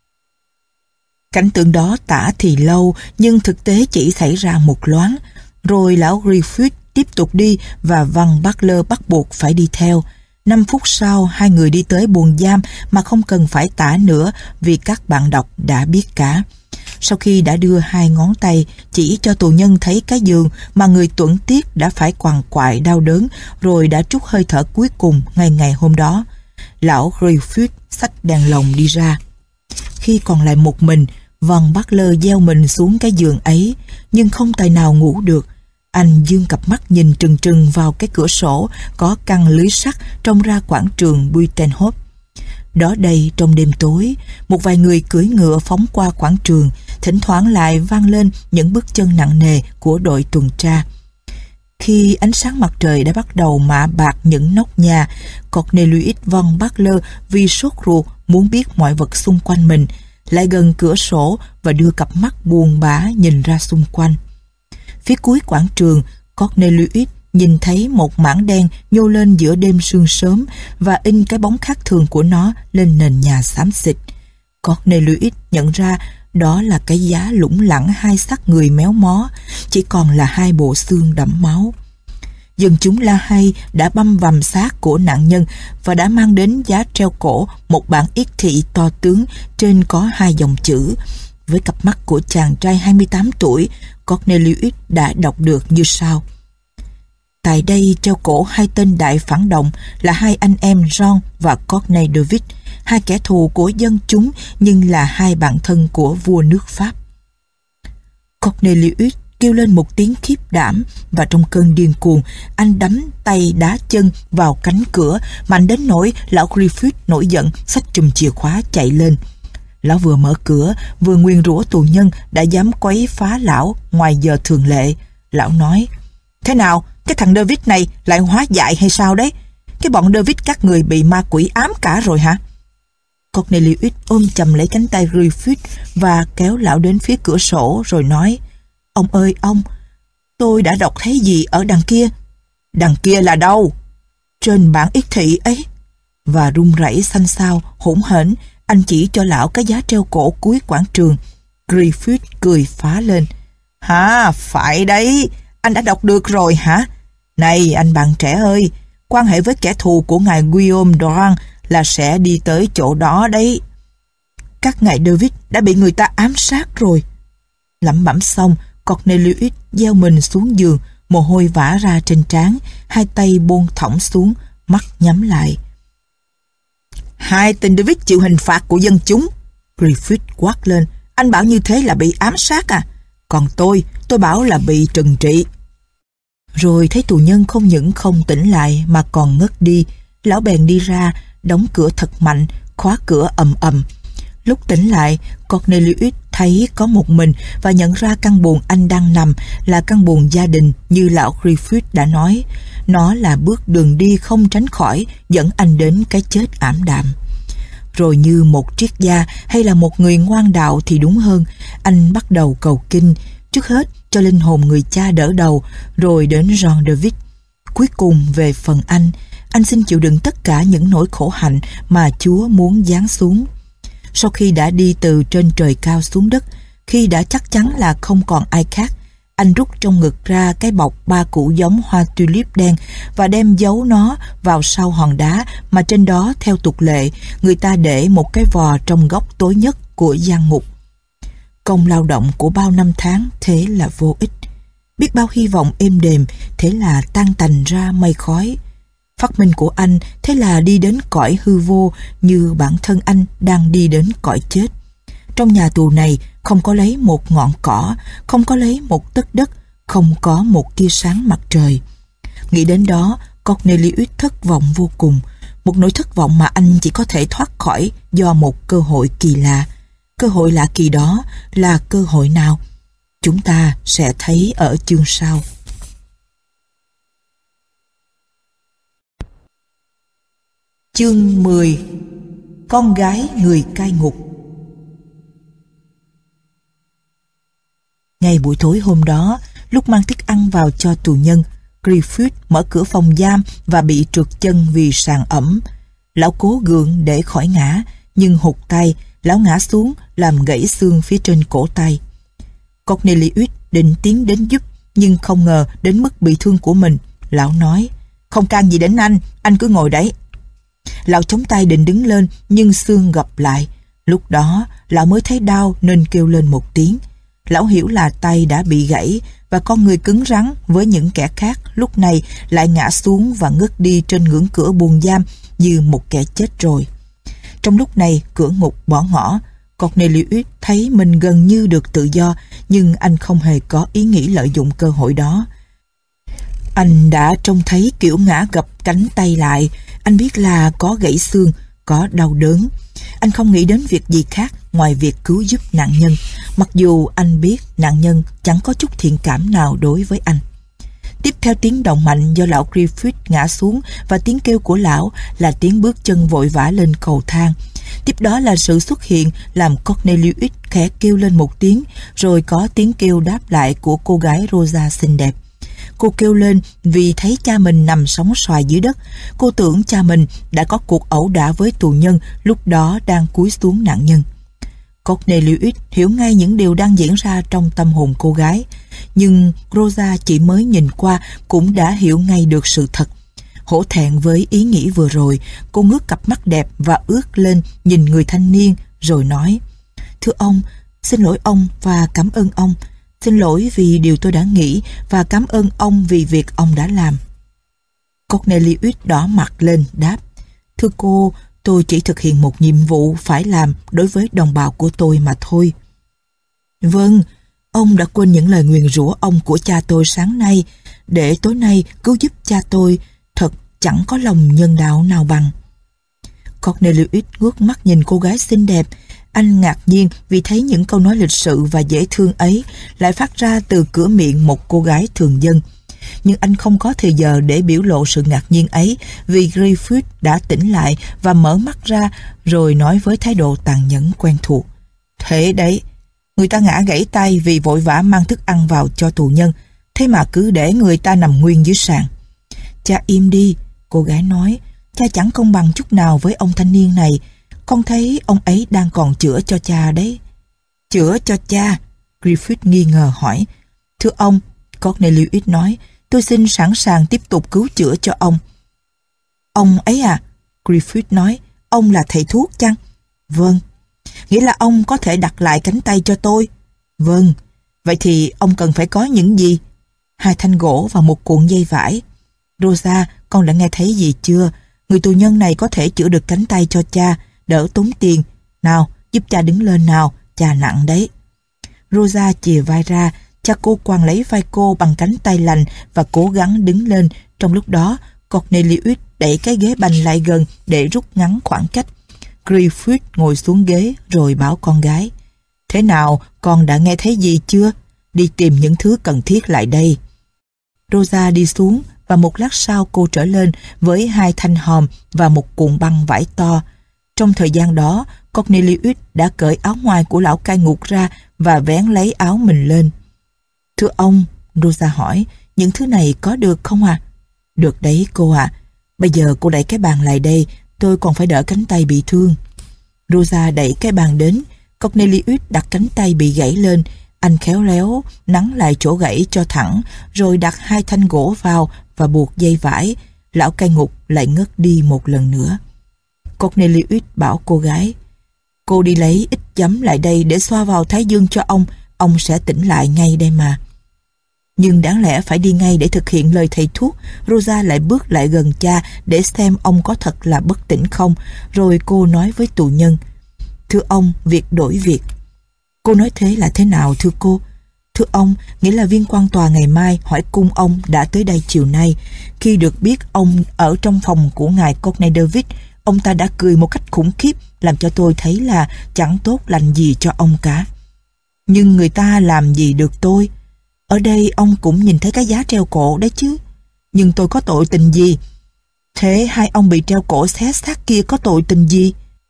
Cảnh tượng đó tả thì lâu, nhưng thực tế chỉ xảy ra một loáng. Rồi lão Griffith tiếp tục đi và Van Butler bắt buộc phải đi theo. 5 phút sau, hai người đi tới buồng giam mà không cần phải tả nữa vì các bạn đọc đã biết cả. Sau khi đã đưa 2 ngón tay chỉ cho tù nhân thấy cái giường mà người tuẫn tiết đã phải quằn quại đau đớn rồi đã trút hơi thở cuối cùng ngày hôm đó, lão Griffith xách đèn lồng đi ra. Khi còn lại một mình, Van Butler gieo mình xuống cái giường ấy, nhưng không tài nào ngủ được. Anh dương cặp mắt nhìn trừng trừng vào cái cửa sổ có căng lưới sắt trông ra quảng trường Buitenhof. Đó đây, trong đêm tối, một vài người cưỡi ngựa phóng qua quảng trường, thỉnh thoảng lại vang lên những bước chân nặng nề của đội tuần tra. Khi ánh sáng mặt trời đã bắt đầu mạ bạc những nóc nhà, Cornelius Van Butler vì sốt ruột muốn biết mọi vật xung quanh mình, lại gần cửa sổ và đưa cặp mắt buồn bã nhìn ra xung quanh. Phía cuối quảng trường, Cornelius nhìn thấy một mảng đen nhô lên giữa đêm sương sớm và in cái bóng khác thường của nó lên nền nhà xám xịt. Cornelius nhận ra đó là cái giá lủng lẳng 2 xác người méo mó, chỉ còn là 2 bộ xương đẫm máu. Dân chúng La Hay đã băm vằm xác của nạn nhân và đã mang đến giá treo cổ một bản yết thị to tướng, trên có 2 dòng chữ. Với cặp mắt của chàng trai 28 tuổi, Cornelius đã đọc được như sau: tại đây treo cổ 2 tên đại phản động là 2 anh em John và Courtney David, 2 kẻ thù của dân chúng nhưng là 2 bạn thân của vua nước Pháp. Cornelius kêu lên một tiếng khiếp đảm và trong cơn điên cuồng, anh đấm tay đá chân vào cánh cửa mạnh đến nỗi lão Griffith nổi giận xách chùm chìa khóa chạy lên. Lão vừa mở cửa vừa nguyền rủa tù nhân đã dám quấy phá lão ngoài giờ thường lệ. Lão nói: thế nào, cái thằng David này lại hóa dại hay sao đấy? Cái bọn David các người bị ma quỷ ám cả rồi hả? Cornelius ôm chầm lấy cánh tay Griffith và kéo lão đến phía cửa sổ rồi nói: ông ơi ông, tôi đã đọc thấy gì ở đằng kia? Đằng kia là đâu? Trên bản yết thị ấy. Và run rẩy xanh xao hỗn hển, anh chỉ cho lão cái giá treo cổ cuối quảng trường. Griffith cười phá lên: hả, phải đấy, anh đã đọc được rồi hả? Này anh bạn trẻ ơi, quan hệ với kẻ thù của ngài Guillaume Durand là sẽ đi tới chỗ đó đấy. Các ngài David đã bị người ta ám sát rồi. Lẩm bẩm xong, Cornelius gieo mình xuống giường, mồ hôi vã ra trên trán, 2 tay buông thõng xuống, mắt nhắm lại. 2 tên David chịu hình phạt của dân chúng. Griffith quát lên: anh bảo như thế là bị ám sát à? Còn tôi bảo là bị trừng trị. Rồi thấy tù nhân không những không tỉnh lại mà còn ngất đi. Lão bèn đi ra, đóng cửa thật mạnh, khóa cửa ầm ầm. Lúc tỉnh lại, Cornelius thấy có một mình và nhận ra căn buồng anh đang nằm là căn buồng gia đình như lão Griffith đã nói. Nó là bước đường đi không tránh khỏi dẫn anh đến cái chết ảm đạm. Rồi như một triết gia hay là một người ngoan đạo thì đúng hơn, anh bắt đầu cầu kinh, trước hết cho linh hồn người cha đỡ đầu, rồi đến Jean David. Cuối cùng về phần anh xin chịu đựng tất cả những nỗi khổ hạnh mà Chúa muốn giáng xuống. Sau khi đã đi từ trên trời cao xuống đất, khi đã chắc chắn là không còn ai khác, anh rút trong ngực ra cái bọc 3 củ giống hoa tulip đen và đem giấu nó vào sau hòn đá mà trên đó theo tục lệ người ta để một cái vò trong góc tối nhất của gian ngục. Công lao động của bao năm tháng thế là vô ích. Biết bao hy vọng êm đềm thế là tan tành ra mây khói. Phát minh của anh thế là đi đến cõi hư vô như bản thân anh đang đi đến cõi chết. Trong nhà tù này không có lấy một ngọn cỏ, không có lấy một tấc đất, không có một tia sáng mặt trời. Nghĩ đến đó, Cornelius thất vọng vô cùng. Một nỗi thất vọng mà anh chỉ có thể thoát khỏi do một cơ hội kỳ lạ. Cơ hội lạ kỳ đó là cơ hội nào? Chúng ta sẽ thấy ở chương sau. Chương 10. Con gái người cai ngục. Ngay buổi tối hôm đó, lúc mang thức ăn vào cho tù nhân, Griffith mở cửa phòng giam và bị trượt chân vì sàn ẩm. Lão cố gượng để khỏi ngã, nhưng hụt tay, lão ngã xuống làm gãy xương phía trên cổ tay. Cornelius định tiến đến giúp, nhưng không ngờ đến mức bị thương của mình. Lão nói, không can gì đến anh cứ ngồi đấy. Lão chống tay định đứng lên, nhưng xương gập lại. Lúc đó, lão mới thấy đau nên kêu lên một tiếng. Lão hiểu là tay đã bị gãy và con người cứng rắn với những kẻ khác lúc này lại ngã xuống và ngất đi trên ngưỡng cửa buồng giam như một kẻ chết rồi. Trong lúc này cửa ngục bỏ ngỏ. Cornelius thấy mình gần như được tự do, nhưng anh không hề có ý nghĩ lợi dụng cơ hội đó. Anh đã trông thấy kiểu ngã gập cánh tay lại. Anh biết là có gãy xương, có đau đớn. Anh không nghĩ đến việc gì khác ngoài việc cứu giúp nạn nhân, mặc dù anh biết nạn nhân chẳng có chút thiện cảm nào đối với anh. Tiếp theo tiếng động mạnh do lão Griffith ngã xuống và tiếng kêu của lão là tiếng bước chân vội vã lên cầu thang. Tiếp đó là sự xuất hiện làm Cornelius khẽ kêu lên một tiếng, rồi có tiếng kêu đáp lại của cô gái Rosa xinh đẹp. Cô kêu lên vì thấy cha mình nằm sóng xoài dưới đất. Cô tưởng cha mình đã có cuộc ẩu đả với tù nhân lúc đó đang cúi xuống nạn nhân. Cornelius hiểu ngay những điều đang diễn ra trong tâm hồn cô gái, nhưng Rosa chỉ mới nhìn qua cũng đã hiểu ngay được sự thật. Hổ thẹn với ý nghĩ vừa rồi, cô ngước cặp mắt đẹp và ướt lên nhìn người thanh niên rồi nói, thưa ông, xin lỗi ông và cảm ơn ông. Xin lỗi vì điều tôi đã nghĩ và cảm ơn ông vì việc ông đã làm. Cornelius đỏ mặt lên đáp, thưa cô, tôi chỉ thực hiện một nhiệm vụ phải làm đối với đồng bào của tôi mà thôi. Vâng, ông đã quên những lời nguyền rủa ông của cha tôi sáng nay, để tối nay cứu giúp cha tôi, thật chẳng có lòng nhân đạo nào bằng. Cornelius ngước mắt nhìn cô gái xinh đẹp. Anh ngạc nhiên vì thấy những câu nói lịch sự và dễ thương ấy lại phát ra từ cửa miệng một cô gái thường dân. Nhưng anh không có thời giờ để biểu lộ sự ngạc nhiên ấy, vì Griffith đã tỉnh lại và mở mắt ra rồi nói với thái độ tàn nhẫn quen thuộc. Thế đấy, người ta ngã gãy tay vì vội vã mang thức ăn vào cho tù nhân, thế mà cứ để người ta nằm nguyên dưới sàn. Cha im đi, cô gái nói, cha chẳng công bằng chút nào với ông thanh niên này. Con thấy ông ấy đang còn chữa cho cha đấy. Chữa cho cha? Griffith nghi ngờ hỏi. Thưa ông, Cornelius nói, tôi xin sẵn sàng tiếp tục cứu chữa cho ông. Ông ấy à? Griffith nói, ông là thầy thuốc chăng? Vâng. Nghĩa là ông có thể đặt lại cánh tay cho tôi? Vâng. Vậy thì ông cần phải có những gì? 2 thanh gỗ và một cuộn dây vải. Rosa, con đã nghe thấy gì chưa? Người tù nhân này có thể chữa được cánh tay cho cha, đỡ tốn tiền. Nào, giúp cha đứng lên nào, cha nặng đấy. Rosa chìa vai ra, cha cô quàng lấy vai cô bằng cánh tay lành và cố gắng đứng lên. Trong lúc đó, Cornelius đẩy cái ghế bành lại gần để rút ngắn khoảng cách. Griffith ngồi xuống ghế rồi bảo con gái: "Thế nào, con đã nghe thấy gì chưa? Đi tìm những thứ cần thiết lại đây." Rosa đi xuống và một lát sau cô trở lên với 2 thanh hòm và một cuộn băng vải to. Trong thời gian đó, Cornelius đã cởi áo ngoài của lão cai ngục ra và vén lấy áo mình lên. "Thưa ông," Rosa hỏi, "những thứ này có được không ạ?" "Được đấy cô ạ. Bây giờ cô đẩy cái bàn lại đây, tôi còn phải đỡ cánh tay bị thương." Rosa đẩy cái bàn đến. Cornelius đặt cánh tay bị gãy lên. Anh khéo léo nắn lại chỗ gãy cho thẳng, rồi đặt 2 thanh gỗ vào và buộc dây vải. Lão cai ngục lại ngất đi một lần nữa. Cornelius bảo cô gái: "Cô đi lấy ít giấm lại đây để xoa vào thái dương cho ông sẽ tỉnh lại ngay đây mà." Nhưng đáng lẽ phải đi ngay để thực hiện lời thầy thuốc. Rosa lại bước lại gần cha để xem ông có thật là bất tỉnh không. Rồi cô nói với tù nhân: "Thưa ông, việc đổi việc." Cô nói thế là thế nào thưa cô? "Thưa ông, nghĩa là viên quan tòa ngày mai hỏi cung ông đã tới đây chiều nay. Khi được biết ông ở trong phòng của ngài Courtney David, ông ta đã cười một cách khủng khiếp, làm cho tôi thấy là chẳng tốt lành gì cho ông cả. Nhưng người ta làm gì được tôi? Ở đây ông cũng nhìn thấy cái giá treo cổ đấy chứ. Nhưng tôi có tội tình gì? Thế hai ông bị treo cổ xé xác kia có tội tình gì?"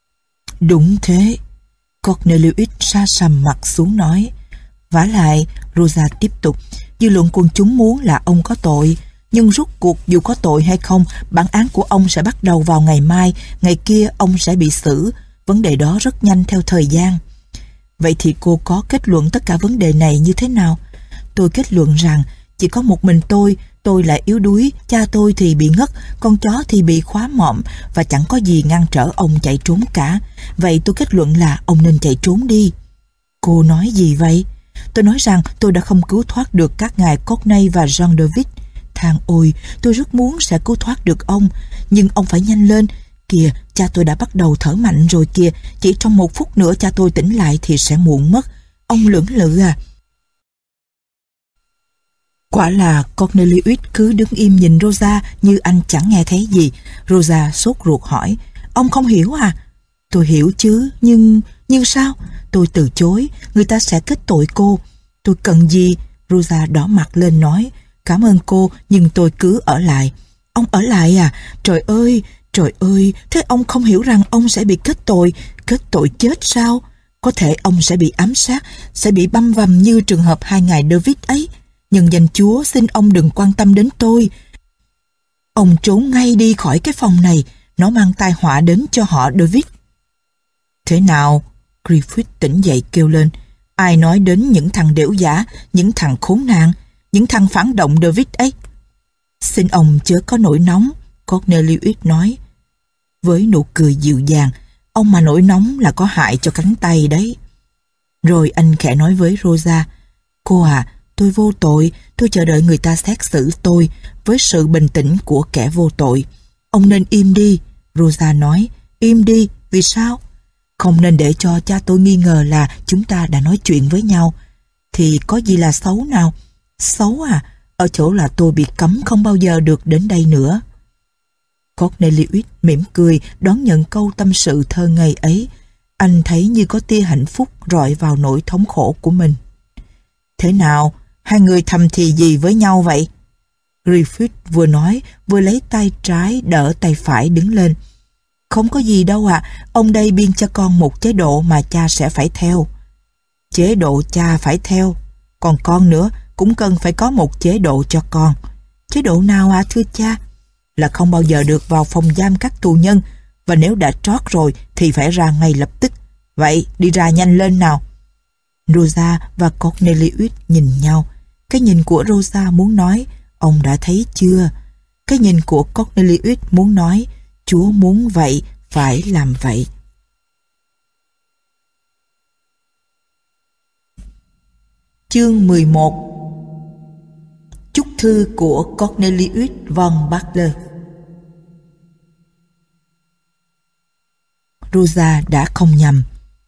"Đúng thế." Cornelius sa sầm mặt xuống nói. "Vả lại," Rosa tiếp tục, "dư luận quần chúng muốn là ông có tội. Nhưng rốt cuộc dù có tội hay không, bản án của ông sẽ bắt đầu vào ngày mai. Ngày kia ông sẽ bị xử. Vấn đề đó rất nhanh theo thời gian." "Vậy thì cô có kết luận tất cả vấn đề này như thế nào?" "Tôi kết luận rằng chỉ có một mình tôi lại yếu đuối, cha tôi thì bị ngất, con chó thì bị khóa mõm và chẳng có gì ngăn trở ông chạy trốn cả. Vậy tôi kết luận là ông nên chạy trốn đi." "Cô nói gì vậy?" "Tôi nói rằng tôi đã không cứu thoát được các ngài Courtney và John David. Thang ôi, tôi rất muốn sẽ cứu thoát được ông, nhưng ông phải nhanh lên. Kìa, cha tôi đã bắt đầu thở mạnh rồi kìa, chỉ trong 1 phút nữa cha tôi tỉnh lại thì sẽ muộn mất. Ông lưỡng lự à." Quả là Cornelius cứ đứng im nhìn Rosa như anh chẳng nghe thấy gì. Rosa sốt ruột hỏi: "Ông không hiểu à?" "Tôi hiểu chứ, nhưng sao?" "Tôi từ chối, người ta sẽ kết tội cô." "Tôi cần gì?" Rosa đỏ mặt lên nói: "Cảm ơn cô, nhưng tôi cứ ở lại." "Ông ở lại à? Trời ơi, thế ông không hiểu rằng ông sẽ bị kết tội chết sao? Có thể ông sẽ bị ám sát, sẽ bị băm vằm như trường hợp 2 ngài David ấy. Nhưng danh Chúa xin ông đừng quan tâm đến tôi. Ông trốn ngay đi khỏi cái phòng này, nó mang tai họa đến cho họ David." "Thế nào?" Griffith tỉnh dậy kêu lên. "Ai nói đến những thằng đểu giả, những thằng khốn nạn, những thằng phản động David ấy?" "Xin ông chớ có nổi nóng," Cornelius nói với nụ cười dịu dàng. "Ông mà nổi nóng là có hại cho cánh tay đấy." Rồi anh khẽ nói với Rosa: "Cô à, tôi vô tội, tôi chờ đợi người ta xét xử tôi với sự bình tĩnh của kẻ vô tội." "Ông nên im đi," Rosa nói. "Im đi, vì sao?" "Không nên để cho cha tôi nghi ngờ là chúng ta đã nói chuyện với nhau." "Thì có gì là xấu nào?" "Xấu à? Ở chỗ là tôi bị cấm không bao giờ được đến đây nữa." Cornelius mỉm cười đón nhận câu tâm sự thơ ngây ấy. Anh thấy như có tia hạnh phúc rọi vào nỗi thống khổ của mình. "Thế nào? Hai người thầm thì gì với nhau vậy?" Griffith vừa nói vừa lấy tay trái đỡ tay phải đứng lên. "Không có gì đâu ạ. Ông đây biên cho con một chế độ mà cha sẽ phải theo." "Chế độ cha phải theo, còn con nữa cũng cần phải có một chế độ cho con." "Chế độ nào ạ thưa cha?" "Là không bao giờ được vào phòng giam các tù nhân, và nếu đã trót rồi thì phải ra ngay lập tức. Vậy đi ra nhanh lên nào." Rosa và Cornelius nhìn nhau. Cái nhìn của Rosa muốn nói: "Ông đã thấy chưa?" Cái nhìn của Cornelius muốn nói: "Chúa muốn vậy, phải làm vậy." Chương 11. Chúc thư của Cornelius von Butler. Rosa đã không nhầm.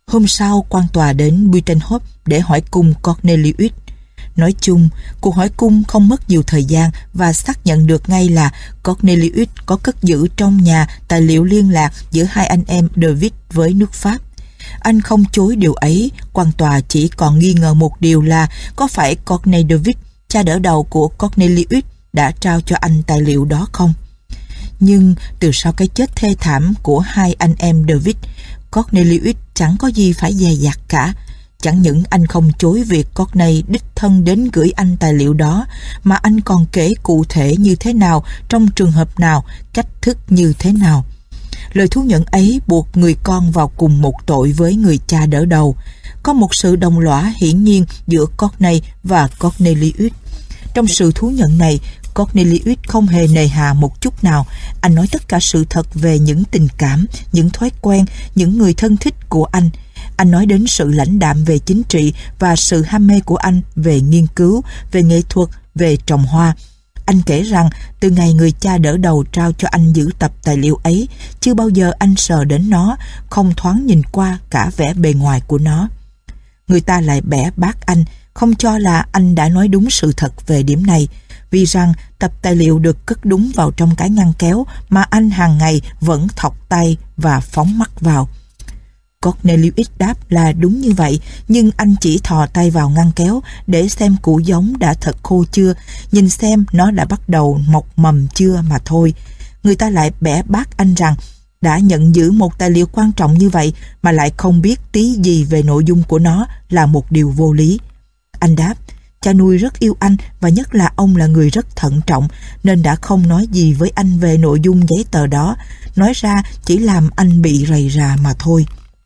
Hôm sau, quan tòa đến Buitenhof để hỏi cung Cornelius. Nói chung, cuộc hỏi cung không mất nhiều thời gian và xác nhận được ngay là Cornelius có cất giữ trong nhà tài liệu liên lạc giữa hai anh em David với nước Pháp. Anh không chối điều ấy, quan tòa chỉ còn nghi ngờ một điều là có phải Corney David, cha đỡ đầu của Cornelius, đã trao cho anh tài liệu đó không. Nhưng từ sau cái chết thê thảm của hai anh em David, Cornelius chẳng có gì phải dè dặt cả. Chẳng những anh không chối việc Corney đích thân đến gửi anh tài liệu đó, mà anh còn kể cụ thể như thế nào, trong trường hợp nào, cách thức như thế nào. Lời thú nhận ấy buộc người con vào cùng một tội với người cha đỡ đầu. Có một sự đồng lõa hiển nhiên giữa Corney và Cornelius. Trong sự thú nhận này, Cornelius không hề nề hà một chút nào. Anh nói tất cả sự thật về những tình cảm, những thói quen, những người thân thích của anh. Anh nói đến sự lãnh đạm về chính trị và sự ham mê của anh về nghiên cứu, về nghệ thuật, về trồng hoa. Anh kể rằng từ ngày người cha đỡ đầu trao cho anh giữ tập tài liệu ấy, chưa bao giờ anh sờ đến nó, không thoáng nhìn qua cả vẻ bề ngoài của nó. Người ta lại bẻ bác anh, không cho là anh đã nói đúng sự thật về điểm này, vì rằng tập tài liệu được cất đúng vào trong cái ngăn kéo mà anh hàng ngày vẫn thọc tay và phóng mắt vào. Cornelius đáp là đúng như vậy, nhưng anh chỉ thò tay vào ngăn kéo để xem củ giống đã thật khô chưa, nhìn xem nó đã bắt đầu mọc mầm chưa mà thôi. Người ta lại bẻ bác anh rằng đã nhận giữ một tài liệu quan trọng như vậy mà lại không biết tí gì về nội dung của nó là một điều vô lý. Anh đáp, cha nuôi rất yêu anh và nhất là ông là người rất thận trọng nên đã không nói gì với anh về nội dung giấy tờ đó, nói ra chỉ làm anh bị rầy rà mà thôi.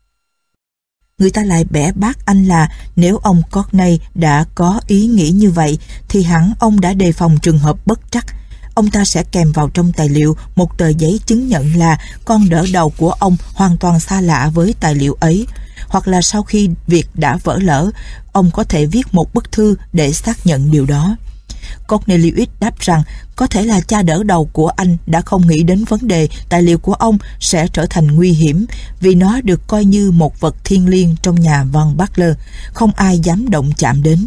Người ta lại bẻ bác anh là nếu ông Corney đã có ý nghĩ như vậy thì hẳn ông đã đề phòng trường hợp bất trắc. Ông ta sẽ kèm vào trong tài liệu một tờ giấy chứng nhận là con đỡ đầu của ông hoàn toàn xa lạ với tài liệu ấy. Hoặc là sau khi việc đã vỡ lỡ, ông có thể viết một bức thư để xác nhận điều đó. Cornelius đáp rằng có thể là cha đỡ đầu của anh đã không nghĩ đến vấn đề tài liệu của ông sẽ trở thành nguy hiểm vì nó được coi như một vật thiêng liêng trong nhà Van Butler, không ai dám động chạm đến.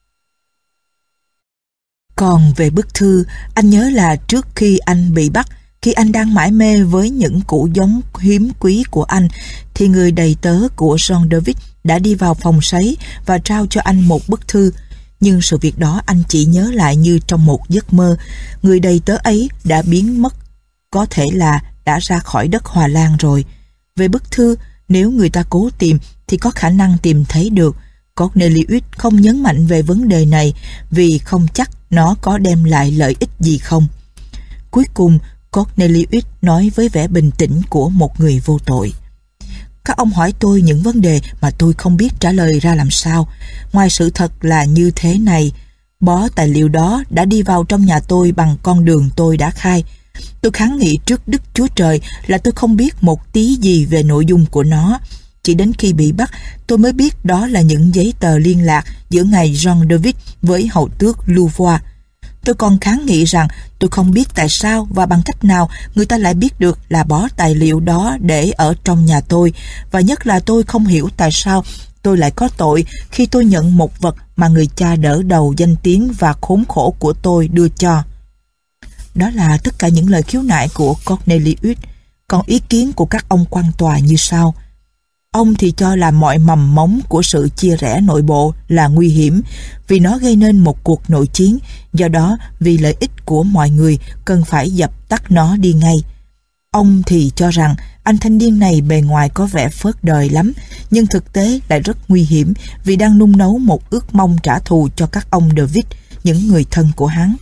Còn về bức thư, anh nhớ là trước khi anh bị bắt, khi anh đang mải mê với những củ giống hiếm quý của anh, thì người đầy tớ của John David đã đi vào phòng sấy và trao cho anh một bức thư. Nhưng sự việc đó anh chỉ nhớ lại như trong một giấc mơ. Người đầy tớ ấy đã biến mất, có thể là đã ra khỏi đất Hòa Lan rồi. Về bức thư, nếu người ta cố tìm thì có khả năng tìm thấy được. Cornelius không nhấn mạnh về vấn đề này vì không chắc nó có đem lại lợi ích gì không. Cuối cùng, Cornelius nói với vẻ bình tĩnh của một người vô tội. Các ông hỏi tôi những vấn đề mà tôi không biết trả lời ra làm sao. Ngoài sự thật là như thế này, bó tài liệu đó đã đi vào trong nhà tôi bằng con đường tôi đã khai. Tôi kháng nghị trước Đức Chúa Trời là tôi không biết một tí gì về nội dung của nó. Chỉ đến khi bị bắt, tôi mới biết đó là những giấy tờ liên lạc giữa ngài John David với hậu tước Louvois. Tôi còn kháng nghị rằng tôi không biết tại sao và bằng cách nào người ta lại biết được là bó tài liệu đó để ở trong nhà tôi, và nhất là tôi không hiểu tại sao tôi lại có tội khi tôi nhận một vật mà người cha đỡ đầu danh tiếng và khốn khổ của tôi đưa cho. Đó là tất cả những lời khiếu nại của Cornelius. Còn ý kiến của các ông quan tòa như sau. Ông thì cho là mọi mầm mống của sự chia rẽ nội bộ là nguy hiểm vì nó gây nên một cuộc nội chiến, do đó vì lợi ích của mọi người cần phải dập tắt nó đi ngay. Ông thì cho rằng anh thanh niên này bề ngoài có vẻ phớt đời lắm, nhưng thực tế lại rất nguy hiểm vì đang nung nấu một ước mong trả thù cho các ông David, những người thân của hắn.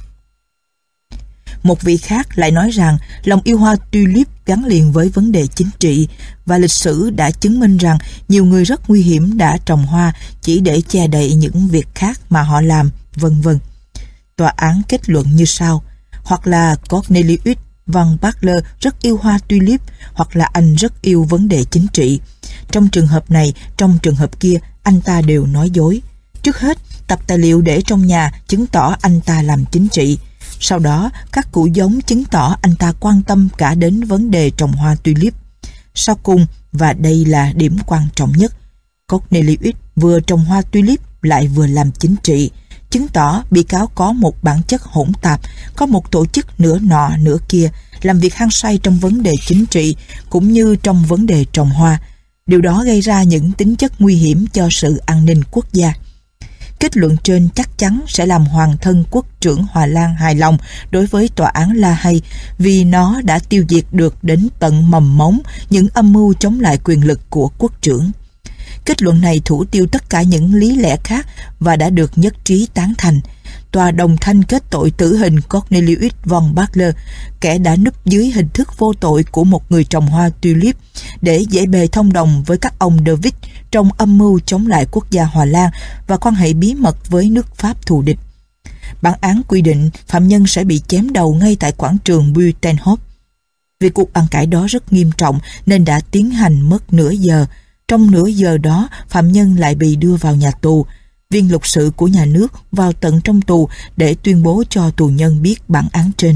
Một vị khác lại nói rằng lòng yêu hoa tulip gắn liền với vấn đề chính trị, và lịch sử đã chứng minh rằng nhiều người rất nguy hiểm đã trồng hoa chỉ để che đậy những việc khác mà họ làm, vân vân. Tòa án kết luận như sau: hoặc là Cornelius Van Butler rất yêu hoa tulip, hoặc là anh rất yêu vấn đề chính trị. Trong trường hợp này, trong trường hợp kia, anh ta đều nói dối. Trước hết, tập tài liệu để trong nhà chứng tỏ anh ta làm chính trị. Sau đó, các củ giống chứng tỏ anh ta quan tâm cả đến vấn đề trồng hoa tulip. Sau cùng, và đây là điểm quan trọng nhất, Cornelius vừa trồng hoa tulip lại vừa làm chính trị, chứng tỏ bị cáo có một bản chất hỗn tạp, có một tổ chức nửa nọ nửa kia, làm việc hăng say trong vấn đề chính trị cũng như trong vấn đề trồng hoa. Điều đó gây ra những tính chất nguy hiểm cho sự an ninh quốc gia. Kết luận trên chắc chắn sẽ làm hoàng thân quốc trưởng Hòa Lan hài lòng đối với tòa án La Hay, vì nó đã tiêu diệt được đến tận mầm móng những âm mưu chống lại quyền lực của quốc trưởng. Kết luận này thủ tiêu tất cả những lý lẽ khác và đã được nhất trí tán thành. Tòa đồng thanh kết tội tử hình Cornelius von Bachler, kẻ đã núp dưới hình thức vô tội của một người trồng hoa tulip, để dễ bề thông đồng với các ông David trong âm mưu chống lại quốc gia Hòa Lan và quan hệ bí mật với nước Pháp thù địch. Bản án quy định phạm nhân sẽ bị chém đầu ngay tại quảng trường Buitenhof. Vì cuộc ăn cãi đó rất nghiêm trọng nên đã tiến hành mất nửa giờ. Trong nửa giờ đó, phạm nhân lại bị đưa vào nhà tù. Viên luật sự của nhà nước vào tận trong tù để tuyên bố cho tù nhân biết bản án trên.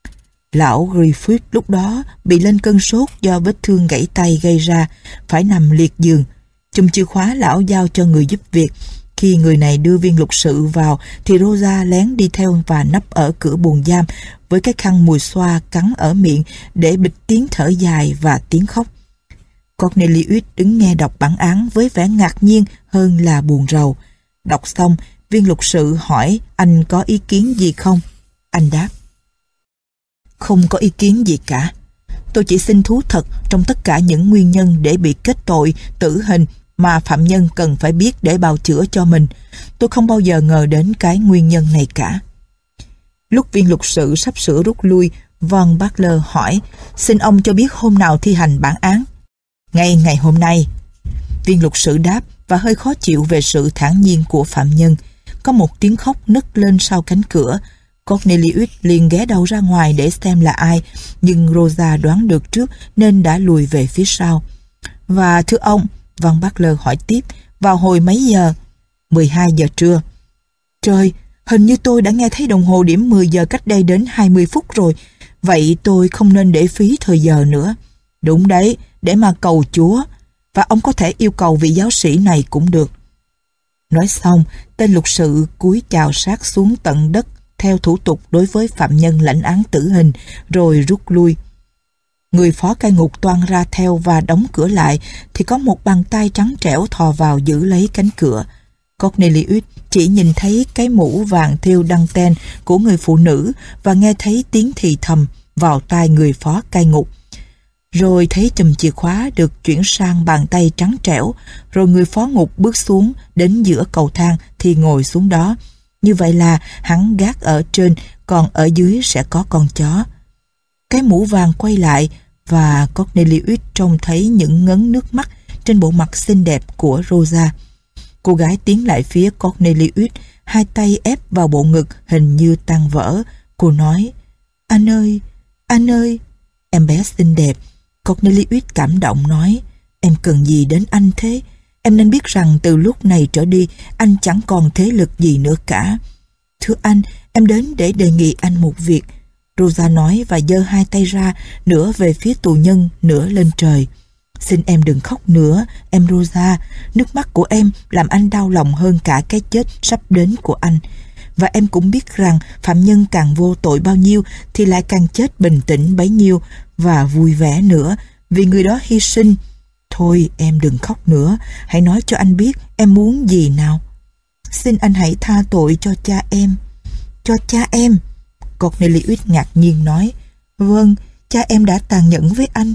Lão Griffith lúc đó bị lên cơn sốt do vết thương gãy tay gây ra, phải nằm liệt giường. Chùm chìa khóa lão giao cho người giúp việc. Khi người này đưa viên luật sự vào thì Rosa lén đi theo và nấp ở cửa buồng giam với cái khăn mùi xoa cắn ở miệng để bịt tiếng thở dài và tiếng khóc. Cornelius đứng nghe đọc bản án với vẻ ngạc nhiên hơn là buồn rầu. Đọc xong, viên luật sự hỏi anh có ý kiến gì không? Anh đáp: không có ý kiến gì cả. Tôi chỉ xin thú thật trong tất cả những nguyên nhân để bị kết tội tử hình mà phạm nhân cần phải biết để bào chữa cho mình. Tôi không bao giờ ngờ đến cái nguyên nhân này cả. Lúc viên luật sự sắp sửa rút lui, von Bachler hỏi: xin ông cho biết hôm nào thi hành bản án? Ngay ngày hôm nay. Viên luật sự đáp và hơi khó chịu về sự thản nhiên của phạm nhân. Có một tiếng khóc nức lên sau cánh cửa. Cornelius liền ghé đầu ra ngoài để xem là ai, nhưng Rosa đoán được trước nên đã lùi về phía sau. Và thưa ông, von Bachler hỏi tiếp, vào hồi mấy giờ? 12 giờ trưa. Trời, hình như tôi đã nghe thấy đồng hồ điểm 10 giờ cách đây đến 20 phút rồi. Vậy tôi không nên để phí thời giờ nữa. Đúng đấy, để mà cầu Chúa. Và ông có thể yêu cầu vị giáo sĩ này cũng được. Nói xong, tên luật sự cúi chào sát xuống tận đất theo thủ tục đối với phạm nhân lãnh án tử hình, rồi rút lui. Người phó cai ngục toan ra theo và đóng cửa lại thì có một bàn tay trắng trẻo thò vào giữ lấy cánh cửa. Cornelius chỉ nhìn thấy cái mũ vàng thêu đăng ten của người phụ nữ và nghe thấy tiếng thì thầm vào tai người phó cai ngục. Rồi thấy chùm chìa khóa được chuyển sang bàn tay trắng trẻo, rồi người phó ngục bước xuống đến giữa cầu thang thì ngồi xuống đó. Như vậy là hắn gác ở trên, còn ở dưới sẽ có con chó. Cái mũ vàng quay lại và Cornelius trông thấy những ngấn nước mắt trên bộ mặt xinh đẹp của Rosa. Cô gái tiến lại phía Cornelius, hai tay ép vào bộ ngực hình như tan vỡ. Cô nói: anh ơi, em bé xinh đẹp. Cornelius cảm động nói: em cần gì đến anh thế? Em nên biết rằng từ lúc này trở đi anh chẳng còn thế lực gì nữa cả. Thưa anh, em đến để đề nghị anh một việc. Rosa nói và giơ hai tay ra, nửa về phía tù nhân, nửa lên trời. Xin em đừng khóc nữa, em Rosa. Nước mắt của em làm anh đau lòng hơn cả cái chết sắp đến của anh. Và em cũng biết rằng phạm nhân càng vô tội bao nhiêu thì lại càng chết bình tĩnh bấy nhiêu và vui vẻ nữa, vì người đó hy sinh. Thôi em đừng khóc nữa, hãy nói cho anh biết em muốn gì nào. Xin anh hãy tha tội cho cha em. Cho cha em? Cornelius ngạc nhiên nói: vâng, cha em đã tàn nhẫn với anh.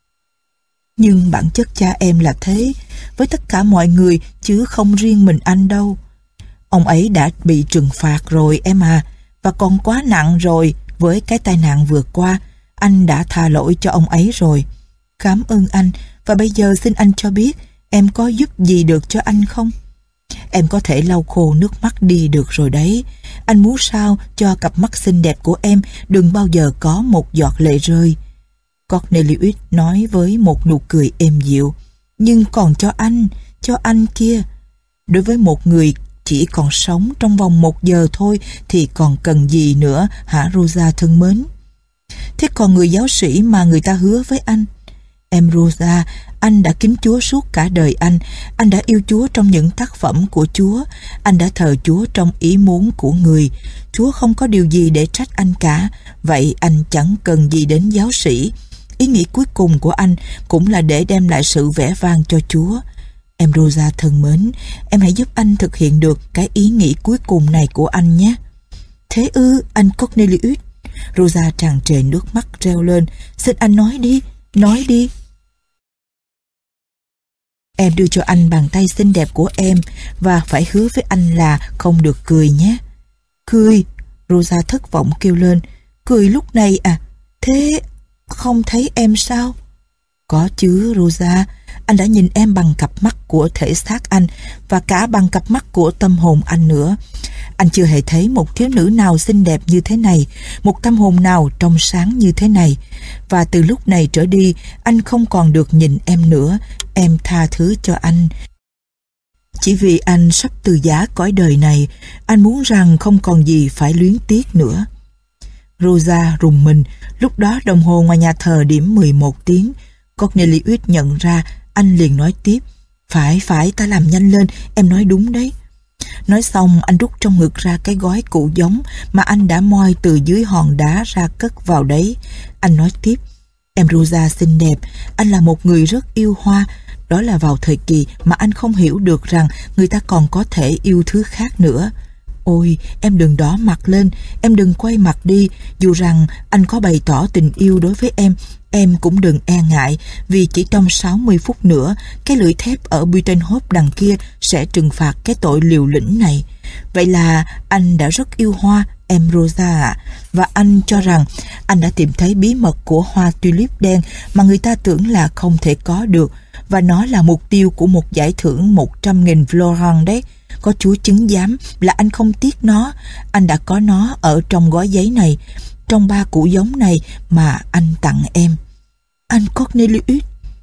Nhưng bản chất cha em là thế với tất cả mọi người, chứ không riêng mình anh đâu. Ông ấy đã bị trừng phạt rồi em à, và còn quá nặng rồi. Với cái tai nạn vừa qua, anh đã tha lỗi cho ông ấy rồi. Cảm ơn anh, và bây giờ xin anh cho biết em có giúp gì được cho anh không? Em có thể lau khô nước mắt đi được rồi đấy. Anh muốn sao cho cặp mắt xinh đẹp của em đừng bao giờ có một giọt lệ rơi. Cornelius nói với một nụ cười êm dịu. Nhưng còn cho anh kia. Đối với một người chỉ còn sống trong vòng 1 giờ thôi thì còn cần gì nữa hả Rosa thân mến? Thế còn người giáo sĩ mà người ta hứa với anh? Em Rosa, Anh đã kính Chúa suốt cả đời anh đã yêu Chúa trong những tác phẩm của Chúa, anh đã thờ Chúa trong ý muốn của người. Chúa không có điều gì để trách anh cả, vậy anh chẳng cần gì đến giáo sĩ. Ý nghĩ cuối cùng của anh cũng là để đem lại sự vẻ vang cho Chúa. Em Rosa thân mến, em hãy giúp anh thực hiện được cái ý nghĩ cuối cùng này của anh nhé. Thế ư, anh Cornelius? Rosa tràn trề nước mắt reo lên. Xin anh nói đi, nói đi. Em đưa cho anh bàn tay xinh đẹp của em và phải hứa với anh là không được cười nhé. Cười? Rosa thất vọng kêu lên. Cười lúc này à? Thế không thấy em sao? Có chứ Rosa, anh đã nhìn em bằng cặp mắt của thể xác anh và cả bằng cặp mắt của tâm hồn anh nữa. Anh chưa hề thấy một thiếu nữ nào xinh đẹp như thế này, một tâm hồn nào trong sáng như thế này. Và từ lúc này trở đi, anh không còn được nhìn em nữa. Em tha thứ cho anh. Chỉ vì anh sắp từ giã cõi đời này, anh muốn rằng không còn gì phải luyến tiếc nữa. Rosa rùng mình. Lúc đó đồng hồ ngoài nhà thờ điểm 11 tiếng. Cornelius nhận ra, anh liền nói tiếp. Phải, ta làm nhanh lên, em nói đúng đấy. Nói xong, anh rút trong ngực ra cái gói cụ giống mà anh đã moi từ dưới hòn đá ra cất vào đấy. Anh nói tiếp. Em Rosa xinh đẹp, anh là một người rất yêu hoa. Đó là vào thời kỳ mà anh không hiểu được rằng người ta còn có thể yêu thứ khác nữa. Ôi, em đừng đỏ mặt lên, em đừng quay mặt đi. Dù rằng anh có bày tỏ tình yêu đối với em cũng đừng e ngại, vì chỉ trong 60 phút nữa, cái lưỡi thép ở Buitenhof đằng kia sẽ trừng phạt cái tội liều lĩnh này. Vậy là anh đã rất yêu hoa, em Rosa ạ. Và anh cho rằng anh đã tìm thấy bí mật của hoa tulip đen mà người ta tưởng là không thể có được, và nó là mục tiêu của một giải thưởng 100.000 florin đấy. Có Chúa chứng giám là anh không tiếc nó. Anh đã có nó ở trong gói giấy này, trong 3 củ giống này mà anh tặng em. Anh Cornelius?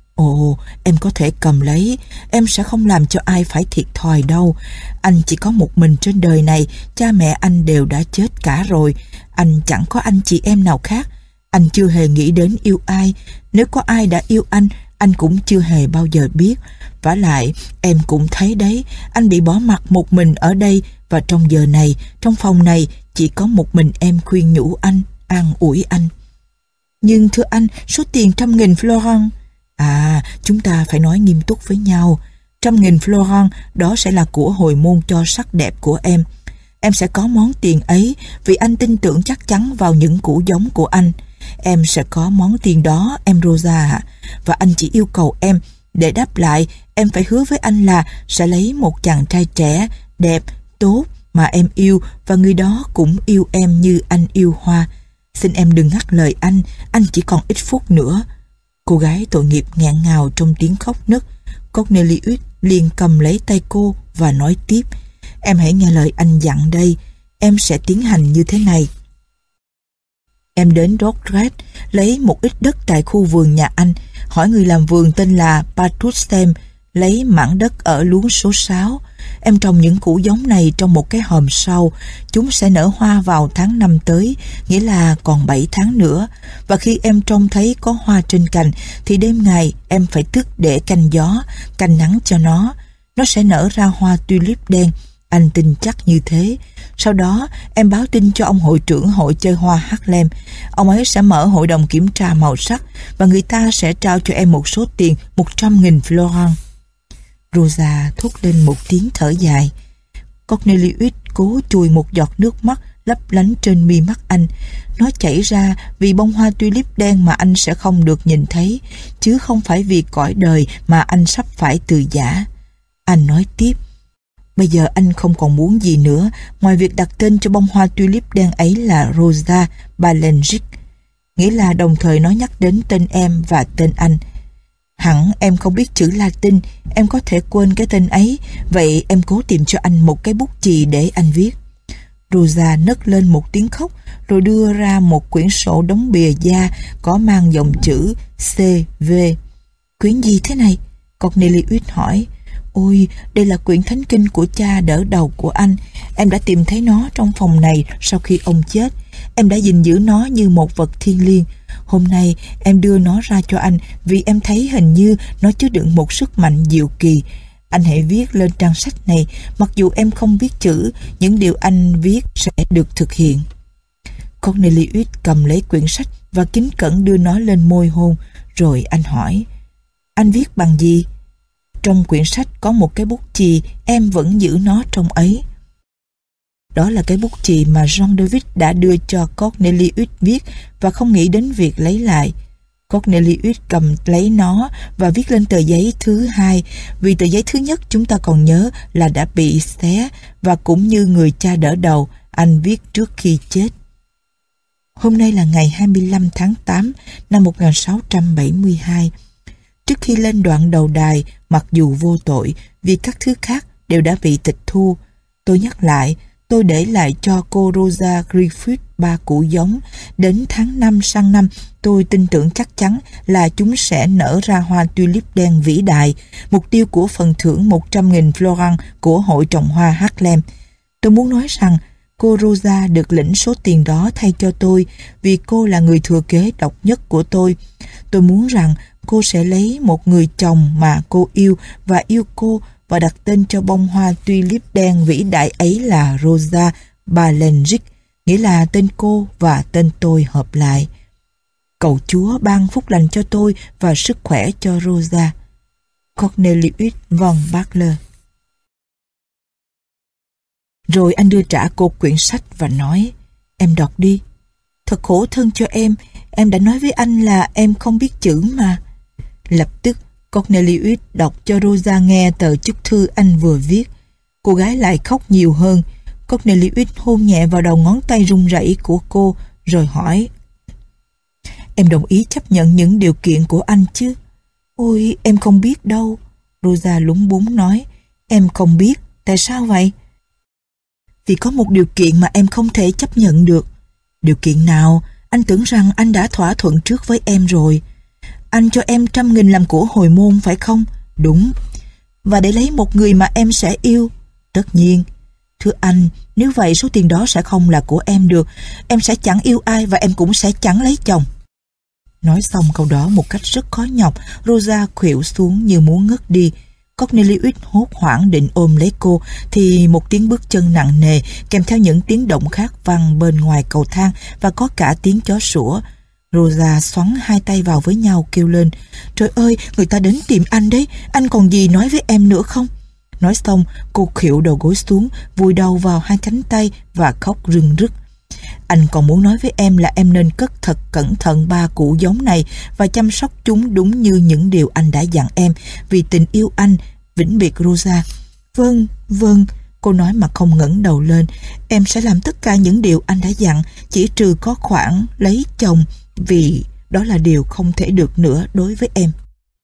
Ồ, em có thể cầm lấy. Em sẽ không làm cho ai phải thiệt thòi đâu. Anh chỉ có một mình trên đời này. Cha mẹ anh đều đã chết cả rồi. Anh chẳng có anh chị em nào khác. Anh chưa hề nghĩ đến yêu ai. Nếu có ai đã yêu anh cũng chưa hề bao giờ biết. Vả lại, em cũng thấy đấy, anh bị bỏ mặc một mình ở đây, và trong giờ này, trong phòng này, chỉ có một mình em khuyên nhủ anh, an ủi anh. Nhưng thưa anh, số tiền 100.000 florin. À, chúng ta phải nói nghiêm túc với nhau. 100.000 florin, đó sẽ là của hồi môn cho sắc đẹp của em. Em sẽ có món tiền ấy, vì anh tin tưởng chắc chắn vào những củ giống của anh. Em sẽ có món tiền đó, em Rosa ạ. Và anh chỉ yêu cầu em, để đáp lại, em phải hứa với anh là sẽ lấy một chàng trai trẻ, đẹp, tốt mà em yêu, và người đó cũng yêu em như anh yêu hoa. Xin em đừng ngắt lời anh chỉ còn ít phút nữa. Cô gái tội nghiệp nghẹn ngào trong tiếng khóc nấc. Cornelius liền cầm lấy tay cô và nói tiếp. Em hãy nghe lời anh dặn đây. Em sẽ tiến hành như thế này. Em đến Dordrecht, lấy một ít đất tại khu vườn nhà anh, hỏi người làm vườn tên là Patrussem, lấy mảng đất ở luống số 6. Em trồng những củ giống này trong một cái hòm sau. Chúng sẽ nở hoa vào tháng 5 tới, nghĩa là còn 7 tháng nữa. Và khi em trông thấy có hoa trên cành, thì đêm ngày em phải thức để canh gió, canh nắng cho nó. Nó sẽ nở ra hoa tulip đen. Anh tin chắc như thế. Sau đó em báo tin cho ông hội trưởng hội chơi hoa Harlem. Ông ấy sẽ mở hội đồng kiểm tra màu sắc, và người ta sẽ trao cho em một số tiền 100.000 florin. Rosa thốt lên một tiếng thở dài. Cornelius cố chùi một giọt nước mắt lấp lánh trên mi mắt anh. Nó chảy ra vì bông hoa tulip đen mà anh sẽ không được nhìn thấy, chứ không phải vì cõi đời mà anh sắp phải từ giã. Anh nói tiếp. Bây giờ anh không còn muốn gì nữa ngoài việc đặt tên cho bông hoa tulip đen ấy là Rosa Balengic, nghĩa là đồng thời nó nhắc đến tên em và tên anh. Hẳn em không biết chữ Latin, em có thể quên cái tên ấy, vậy em cố tìm cho anh một cái bút chì để anh viết. Rosa nấc lên một tiếng khóc, rồi đưa ra một quyển sổ đóng bìa da có mang dòng chữ CV. Quyển gì thế này? Cornelius hỏi. Ôi, đây là quyển thánh kinh của cha đỡ đầu của anh. Em đã tìm thấy nó trong phòng này sau khi ông chết. Em đã gìn giữ nó như một vật thiêng liêng. Hôm nay em đưa nó ra cho anh vì em thấy hình như nó chứa đựng một sức mạnh diệu kỳ. Anh hãy viết lên trang sách này, mặc dù em không biết chữ, những điều anh viết sẽ được thực hiện. Cornelius cầm lấy quyển sách và kính cẩn đưa nó lên môi hôn, rồi anh hỏi, anh viết bằng gì? Trong quyển sách có một cái bút chì, em vẫn giữ nó trong ấy. Đó là cái bút chì mà Jean David đã đưa cho Cornelius viết và không nghĩ đến việc lấy lại. Cornelius cầm lấy nó và viết lên tờ giấy thứ hai, vì tờ giấy thứ nhất chúng ta còn nhớ là đã bị xé, và cũng như người cha đỡ đầu, anh viết trước khi chết. Hôm nay là ngày 25 tháng 8 năm 1672. Trước khi lên đoạn đầu đài, mặc dù vô tội vì các thứ khác đều đã bị tịch thu, tôi nhắc lại, tôi để lại cho cô Rosa Griffith 3 củ giống. Đến tháng 5 sang năm, tôi tin tưởng chắc chắn là chúng sẽ nở ra hoa tulip đen vĩ đại, mục tiêu của phần thưởng 100.000 florin của hội trồng hoa Harlem. Tôi muốn nói rằng cô Rosa được lĩnh số tiền đó thay cho tôi vì cô là người thừa kế độc nhất của tôi. Tôi muốn rằng cô sẽ lấy một người chồng mà cô yêu và yêu cô và đặt tên cho bông hoa tulip đen vĩ đại ấy là Rosa Balengic, nghĩa là tên cô và tên tôi hợp lại. Cầu Chúa ban phúc lành cho tôi và sức khỏe cho Rosa. Cornelius von Bachler. Rồi anh đưa trả cô quyển sách và nói, em đọc đi. Thật khổ thân cho em đã nói với anh là em không biết chữ mà. Lập tức Cornelius đọc cho Rosa nghe tờ chúc thư anh vừa viết. Cô gái lại khóc nhiều hơn. Cornelius hôn nhẹ vào đầu ngón tay run rẩy của cô rồi hỏi, em đồng ý chấp nhận những điều kiện của anh chứ? Ôi, em không biết đâu. Rosa lúng búng nói, em không biết, tại sao vậy? Vì có một điều kiện mà em không thể chấp nhận được. Điều kiện nào? Anh tưởng rằng anh đã thỏa thuận trước với em rồi. Anh cho em 100.000 làm của hồi môn phải không? Đúng. Và để lấy một người mà em sẽ yêu? Tất nhiên. Thưa anh, nếu vậy số tiền đó sẽ không là của em được. Em sẽ chẳng yêu ai và em cũng sẽ chẳng lấy chồng. Nói xong câu đó một cách rất khó nhọc, Rosa khuỵu xuống như muốn ngất đi. Cornelius hốt hoảng định ôm lấy cô thì một tiếng bước chân nặng nề kèm theo những tiếng động khác vang bên ngoài cầu thang và có cả tiếng chó sủa. Rosa xoắn hai tay vào với nhau kêu lên, trời ơi, người ta đến tìm anh đấy, anh còn gì nói với em nữa không? Nói xong cô khuỵu đầu gối xuống, vùi đầu vào hai cánh tay và khóc rưng rức. Anh còn muốn nói với em là em nên cất thật cẩn thận 3 củ giống này và chăm sóc chúng đúng như những điều anh đã dặn em, vì tình yêu anh. Vĩnh biệt Rosa. Vâng, vâng, cô nói mà không ngẩng đầu lên. Em sẽ làm tất cả những điều anh đã dặn, chỉ trừ có khoản lấy chồng, vì đó là điều không thể được nữa đối với em.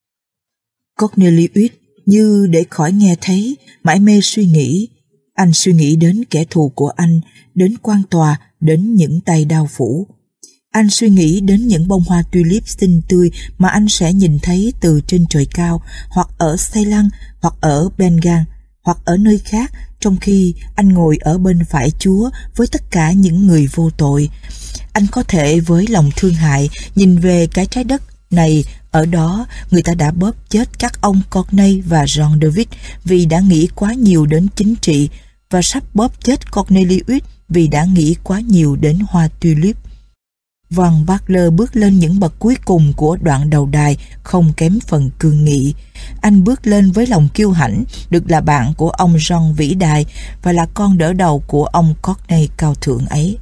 Cornelius như để khỏi nghe thấy, mải mê suy nghĩ. Anh suy nghĩ đến kẻ thù của anh, đến quan tòa, đến những tay đao phủ. Anh suy nghĩ đến những bông hoa tulip xinh tươi mà anh sẽ nhìn thấy từ trên trời cao, hoặc ở Ceylon, hoặc ở Bengal, hoặc ở nơi khác, trong khi anh ngồi ở bên phải Chúa với tất cả những người vô tội. Anh có thể với lòng thương hại nhìn về cái trái đất này. Ở đó người ta đã bóp chết các ông Corneille và Jean David vì đã nghĩ quá nhiều đến chính trị, và sắp bóp chết Cornelius vì đã nghĩ quá nhiều đến hoa tulip. Von Bachler bước lên những bậc cuối cùng của đoạn đầu đài không kém phần cương nghị. Anh bước lên với lòng kiêu hãnh, được là bạn của ông Jean vĩ đại và là con đỡ đầu của ông Corneille cao thượng ấy.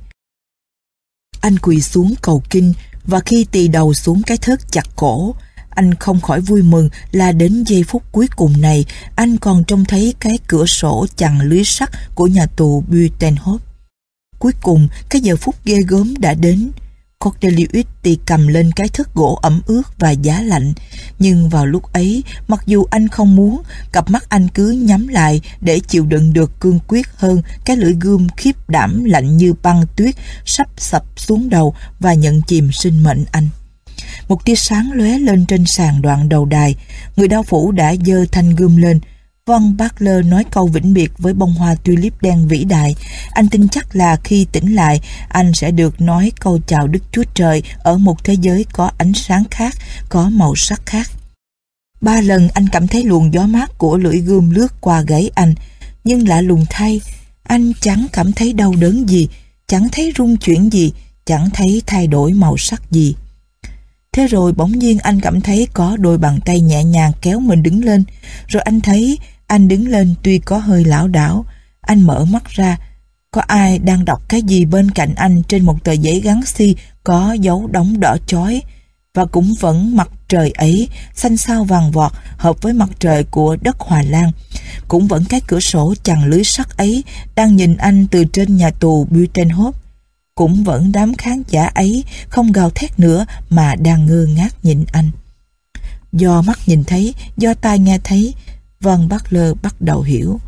Anh quỳ xuống cầu kinh, và khi tì đầu xuống cái thớt chặt cổ, anh không khỏi vui mừng là đến giây phút cuối cùng này anh còn trông thấy cái cửa sổ chằng lưới sắt của nhà tù Buitenhof. Cuối cùng cái giờ phút ghê gớm đã đến. Cornelius tì cầm lên cái thớt gỗ ẩm ướt và giá lạnh, nhưng vào lúc ấy, mặc dù anh không muốn, cặp mắt anh cứ nhắm lại để chịu đựng được cương quyết hơn cái lưỡi gươm khiếp đảm lạnh như băng tuyết sắp sập xuống đầu và nhận chìm sinh mệnh anh. Một tia sáng lóe lên trên sàn đoạn đầu đài. Người đao phủ đã giơ thanh gươm lên. Von Butler nói câu vĩnh biệt với bông hoa tulip đen vĩ đại. Anh tin chắc là khi tỉnh lại, anh sẽ được nói câu chào Đức Chúa Trời ở một thế giới có ánh sáng khác, có màu sắc khác. 3 lần anh cảm thấy luồng gió mát của lưỡi gươm lướt qua gáy anh, nhưng lạ lùng thay, anh chẳng cảm thấy đau đớn gì, chẳng thấy rung chuyển gì, chẳng thấy thay đổi màu sắc gì. Thế rồi bỗng nhiên anh cảm thấy có đôi bàn tay nhẹ nhàng kéo mình đứng lên, rồi anh thấy anh đứng lên tuy có hơi lảo đảo. Anh mở mắt ra, có ai đang đọc cái gì bên cạnh anh trên một tờ giấy gắn xi có dấu đóng đỏ chói, và cũng vẫn mặt trời ấy, xanh xao vàng vọt, hợp với mặt trời của đất Hòa Lan. Cũng vẫn cái cửa sổ chằng lưới sắt ấy đang nhìn anh từ trên nhà tù Buitenhof. Cũng vẫn đám khán giả ấy không gào thét nữa mà đang ngơ ngác nhìn anh. Do mắt nhìn thấy, do tai nghe thấy, Von Butler bắt đầu hiểu.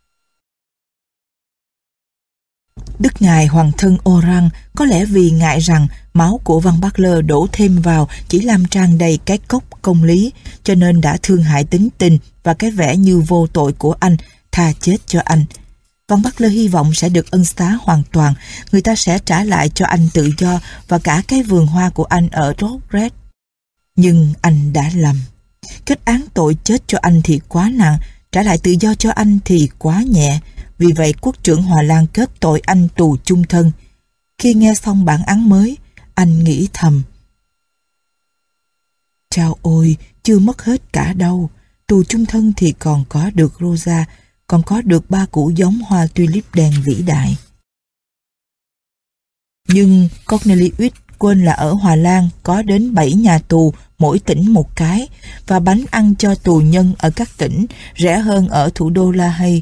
Đức ngài hoàng thân Oran có lẽ vì ngại rằng máu của Von Butler đổ thêm vào chỉ làm tràn đầy cái cốc công lý, cho nên đã thương hại tính tình và cái vẻ như vô tội của anh, tha chết cho anh. Von Butler hy vọng sẽ được ân xá hoàn toàn, người ta sẽ trả lại cho anh tự do và cả cái vườn hoa của anh ở Rotred. Nhưng anh đã lầm. Kết án tội chết cho anh thì quá nặng, trả lại tự do cho anh thì quá nhẹ. Vì vậy quốc trưởng Hòa Lan kết tội anh tù chung thân. Khi nghe xong bản án mới, anh nghĩ thầm: Chao ôi, chưa mất hết cả đâu. Tù chung thân thì còn có được Rosa, còn có được 3 củ giống hoa tulip đen vĩ đại. Nhưng Cornelius quên là ở Hòa Lan có đến 7 nhà tù, mỗi tỉnh một cái, và bánh ăn cho tù nhân ở các tỉnh rẻ hơn ở thủ đô La Haye.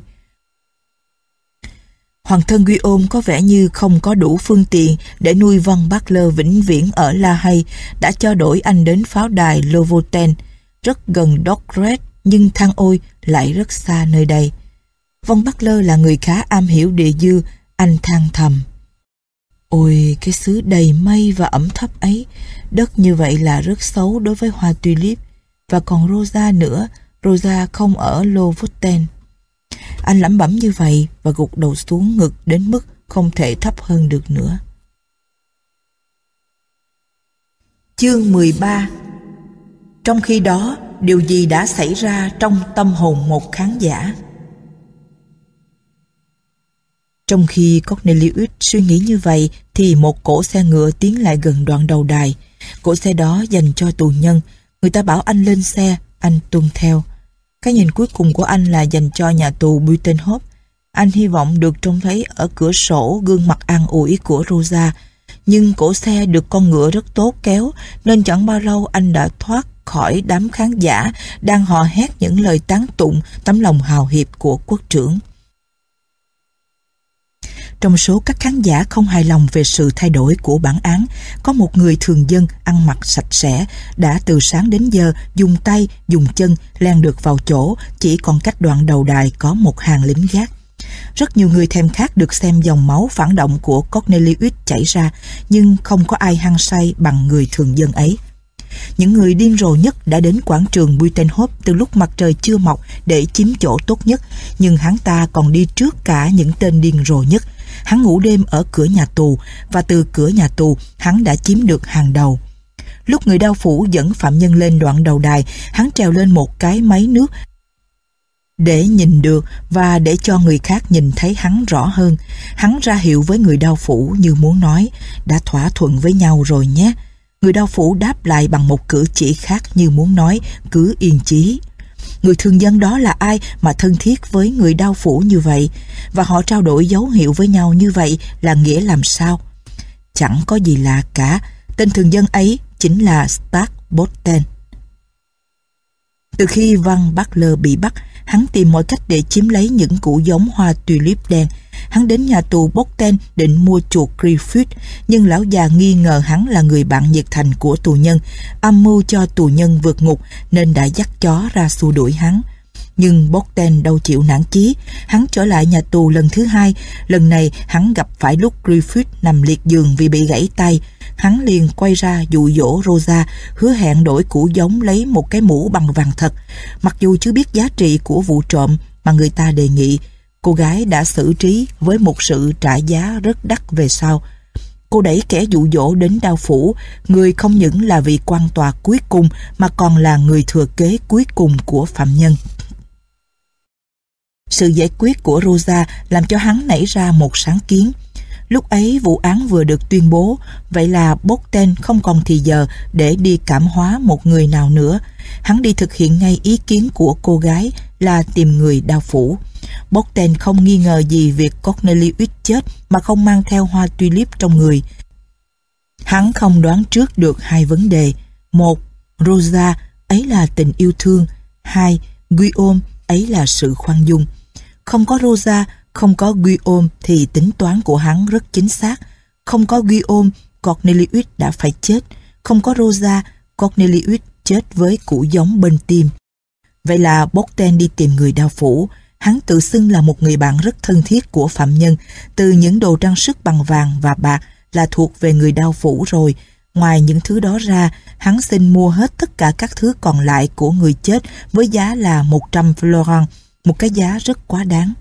Hoàng thân Guillaume có vẻ như không có đủ phương tiện để nuôi Von Butler vĩnh viễn ở La Haye, đã cho đổi anh đến pháo đài Lofoten, rất gần Dordrecht, nhưng than ôi lại rất xa nơi đây. Von Butler là người khá am hiểu địa dư, anh than thầm: Ôi, cái xứ đầy mây và ẩm thấp ấy, đất như vậy là rất xấu đối với hoa tulip. Và còn Rosa nữa, Rosa không ở Lofoten. Anh lẩm bẩm như vậy và gục đầu xuống ngực đến mức không thể thấp hơn được nữa. Chương 13. Trong khi đó, điều gì đã xảy ra trong tâm hồn một khán giả? Trong khi Cornelius suy nghĩ như vậy thì một cỗ xe ngựa tiến lại gần đoạn đầu đài. Cỗ xe đó dành cho tù nhân. Người ta bảo anh lên xe, anh tuân theo. Cái nhìn cuối cùng của anh là dành cho nhà tù Buitenhof. Anh hy vọng được trông thấy ở cửa sổ gương mặt an ủi của Rosa. Nhưng cỗ xe được con ngựa rất tốt kéo, nên chẳng bao lâu anh đã thoát khỏi đám khán giả đang hò hét những lời tán tụng tấm lòng hào hiệp của quốc trưởng. Trong số các khán giả không hài lòng về sự thay đổi của bản án, có một người thường dân ăn mặc sạch sẽ, đã từ sáng đến giờ dùng tay, dùng chân len được vào chỗ, chỉ còn cách đoạn đầu đài có một hàng lính gác. Rất nhiều người thèm khát được xem dòng máu phản động của Cornelius chảy ra, nhưng không có ai hăng say bằng người thường dân ấy. Những người điên rồ nhất đã đến quảng trường Buitenhof từ lúc mặt trời chưa mọc để chiếm chỗ tốt nhất, nhưng hắn ta còn đi trước cả những tên điên rồ nhất. Hắn ngủ đêm ở cửa nhà tù, và từ cửa nhà tù hắn đã chiếm được hàng đầu. Lúc người đao phủ dẫn phạm nhân lên đoạn đầu đài, hắn trèo lên một cái máy nước để nhìn được và để cho người khác nhìn thấy hắn rõ hơn. Hắn ra hiệu với người đao phủ như muốn nói: đã thỏa thuận với nhau rồi nhé. Người đao phủ đáp lại bằng một cử chỉ khác như muốn nói: cứ yên chí. Người thường dân đó là ai mà thân thiết với người đao phủ như vậy, và họ trao đổi dấu hiệu với nhau như vậy là nghĩa làm sao? Chẳng có gì lạ cả, tên thường dân ấy chính là Starkbotten. Từ khi Von Butler bị bắt, hắn tìm mọi cách để chiếm lấy những củ giống hoa tulip đen. Hắn đến nhà tù Botten định mua chuộc Griffith, nhưng lão già nghi ngờ hắn là người bạn nhiệt thành của tù nhân, âm mưu cho tù nhân vượt ngục, nên đã dắt chó ra xua đuổi hắn. Nhưng Botten đâu chịu nản chí, hắn trở lại nhà tù lần thứ hai. Lần này hắn gặp phải lúc Griffith nằm liệt giường vì bị gãy tay. Hắn liền quay ra dụ dỗ Rosa, hứa hẹn đổi củ giống lấy một cái mũ bằng vàng thật. Mặc dù chưa biết giá trị của vụ trộm, mà người ta đề nghị, cô gái đã xử trí với một sự trả giá rất đắt về sau. Cô đẩy kẻ dụ dỗ đến đao phủ, người không những là vị quan tòa cuối cùng mà còn là người thừa kế cuối cùng của phạm nhân. Sự giải quyết của Rosa làm cho hắn nảy ra một sáng kiến. Lúc ấy vụ án vừa được tuyên bố, vậy là Bockten không còn thì giờ để đi cảm hóa một người nào nữa. Hắn đi thực hiện ngay ý kiến của cô gái là tìm người đao phủ. Bockten không nghi ngờ gì việc Cornelius chết mà không mang theo hoa tulip trong người. Hắn không đoán trước được hai vấn đề. Một, Rosa ấy là tình yêu thương. Hai, Guillaume ấy là sự khoan dung. Không có Rosa, không có Guillaume thì tính toán của hắn rất chính xác. Không có Guillaume, Cornelius đã phải chết. Không có Rosa, Cornelius chết với củ giống bên tim. Vậy là Bockten đi tìm người đao phủ. Hắn tự xưng là một người bạn rất thân thiết của phạm nhân. Từ những đồ trang sức bằng vàng và bạc là thuộc về người đao phủ rồi. Ngoài những thứ đó ra, hắn xin mua hết tất cả các thứ còn lại của người chết với giá là 100 florins, một cái giá rất quá đáng.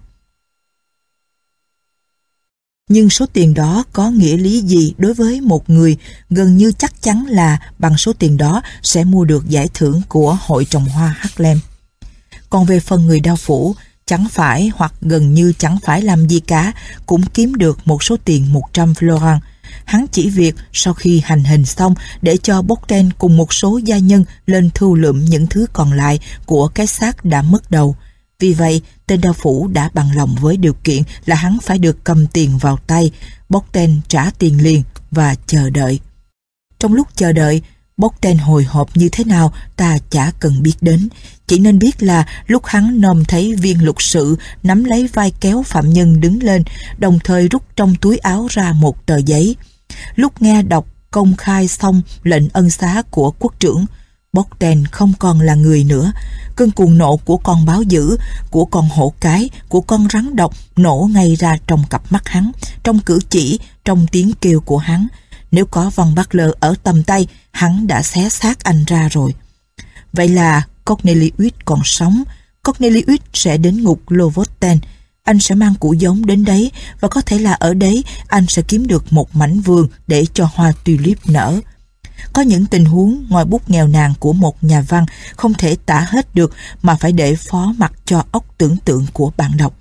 Nhưng số tiền đó có nghĩa lý gì đối với một người gần như chắc chắn là bằng số tiền đó sẽ mua được giải thưởng của Hội trồng hoa Harlem. Còn về phần người đao phủ, chẳng phải hoặc gần như chẳng phải làm gì cả, cũng kiếm được một số tiền 100 florins. Hắn chỉ việc sau khi hành hình xong để cho Bockten cùng một số gia nhân lên thu lượm những thứ còn lại của cái xác đã mất đầu. Vì vậy, tên đao phủ đã bằng lòng với điều kiện là hắn phải được cầm tiền vào tay. Bockten trả tiền liền và chờ đợi. Trong lúc chờ đợi, Bockten hồi hộp như thế nào ta chả cần biết đến. Chỉ nên biết là lúc hắn nòm thấy viên luật sự nắm lấy vai kéo phạm nhân đứng lên, đồng thời rút trong túi áo ra một tờ giấy. Lúc nghe đọc công khai xong lệnh ân xá của quốc trưởng, Bockten không còn là người nữa. Cơn cuồng nộ của con báo dữ, của con hổ cái, của con rắn độc nổ ngay ra trong cặp mắt hắn, trong cử chỉ, trong tiếng kêu của hắn. Nếu có Von Butler ở tầm tay, hắn đã xé xác anh ra rồi. Vậy là Cornelius còn sống. Cornelius sẽ đến ngục Lofoten. Anh sẽ mang củ giống đến đấy, và có thể là ở đấy anh sẽ kiếm được một mảnh vườn để cho hoa tulip nở. Có những tình huống ngòi bút nghèo nàn của một nhà văn không thể tả hết được mà phải để phó mặc cho óc tưởng tượng của bạn đọc.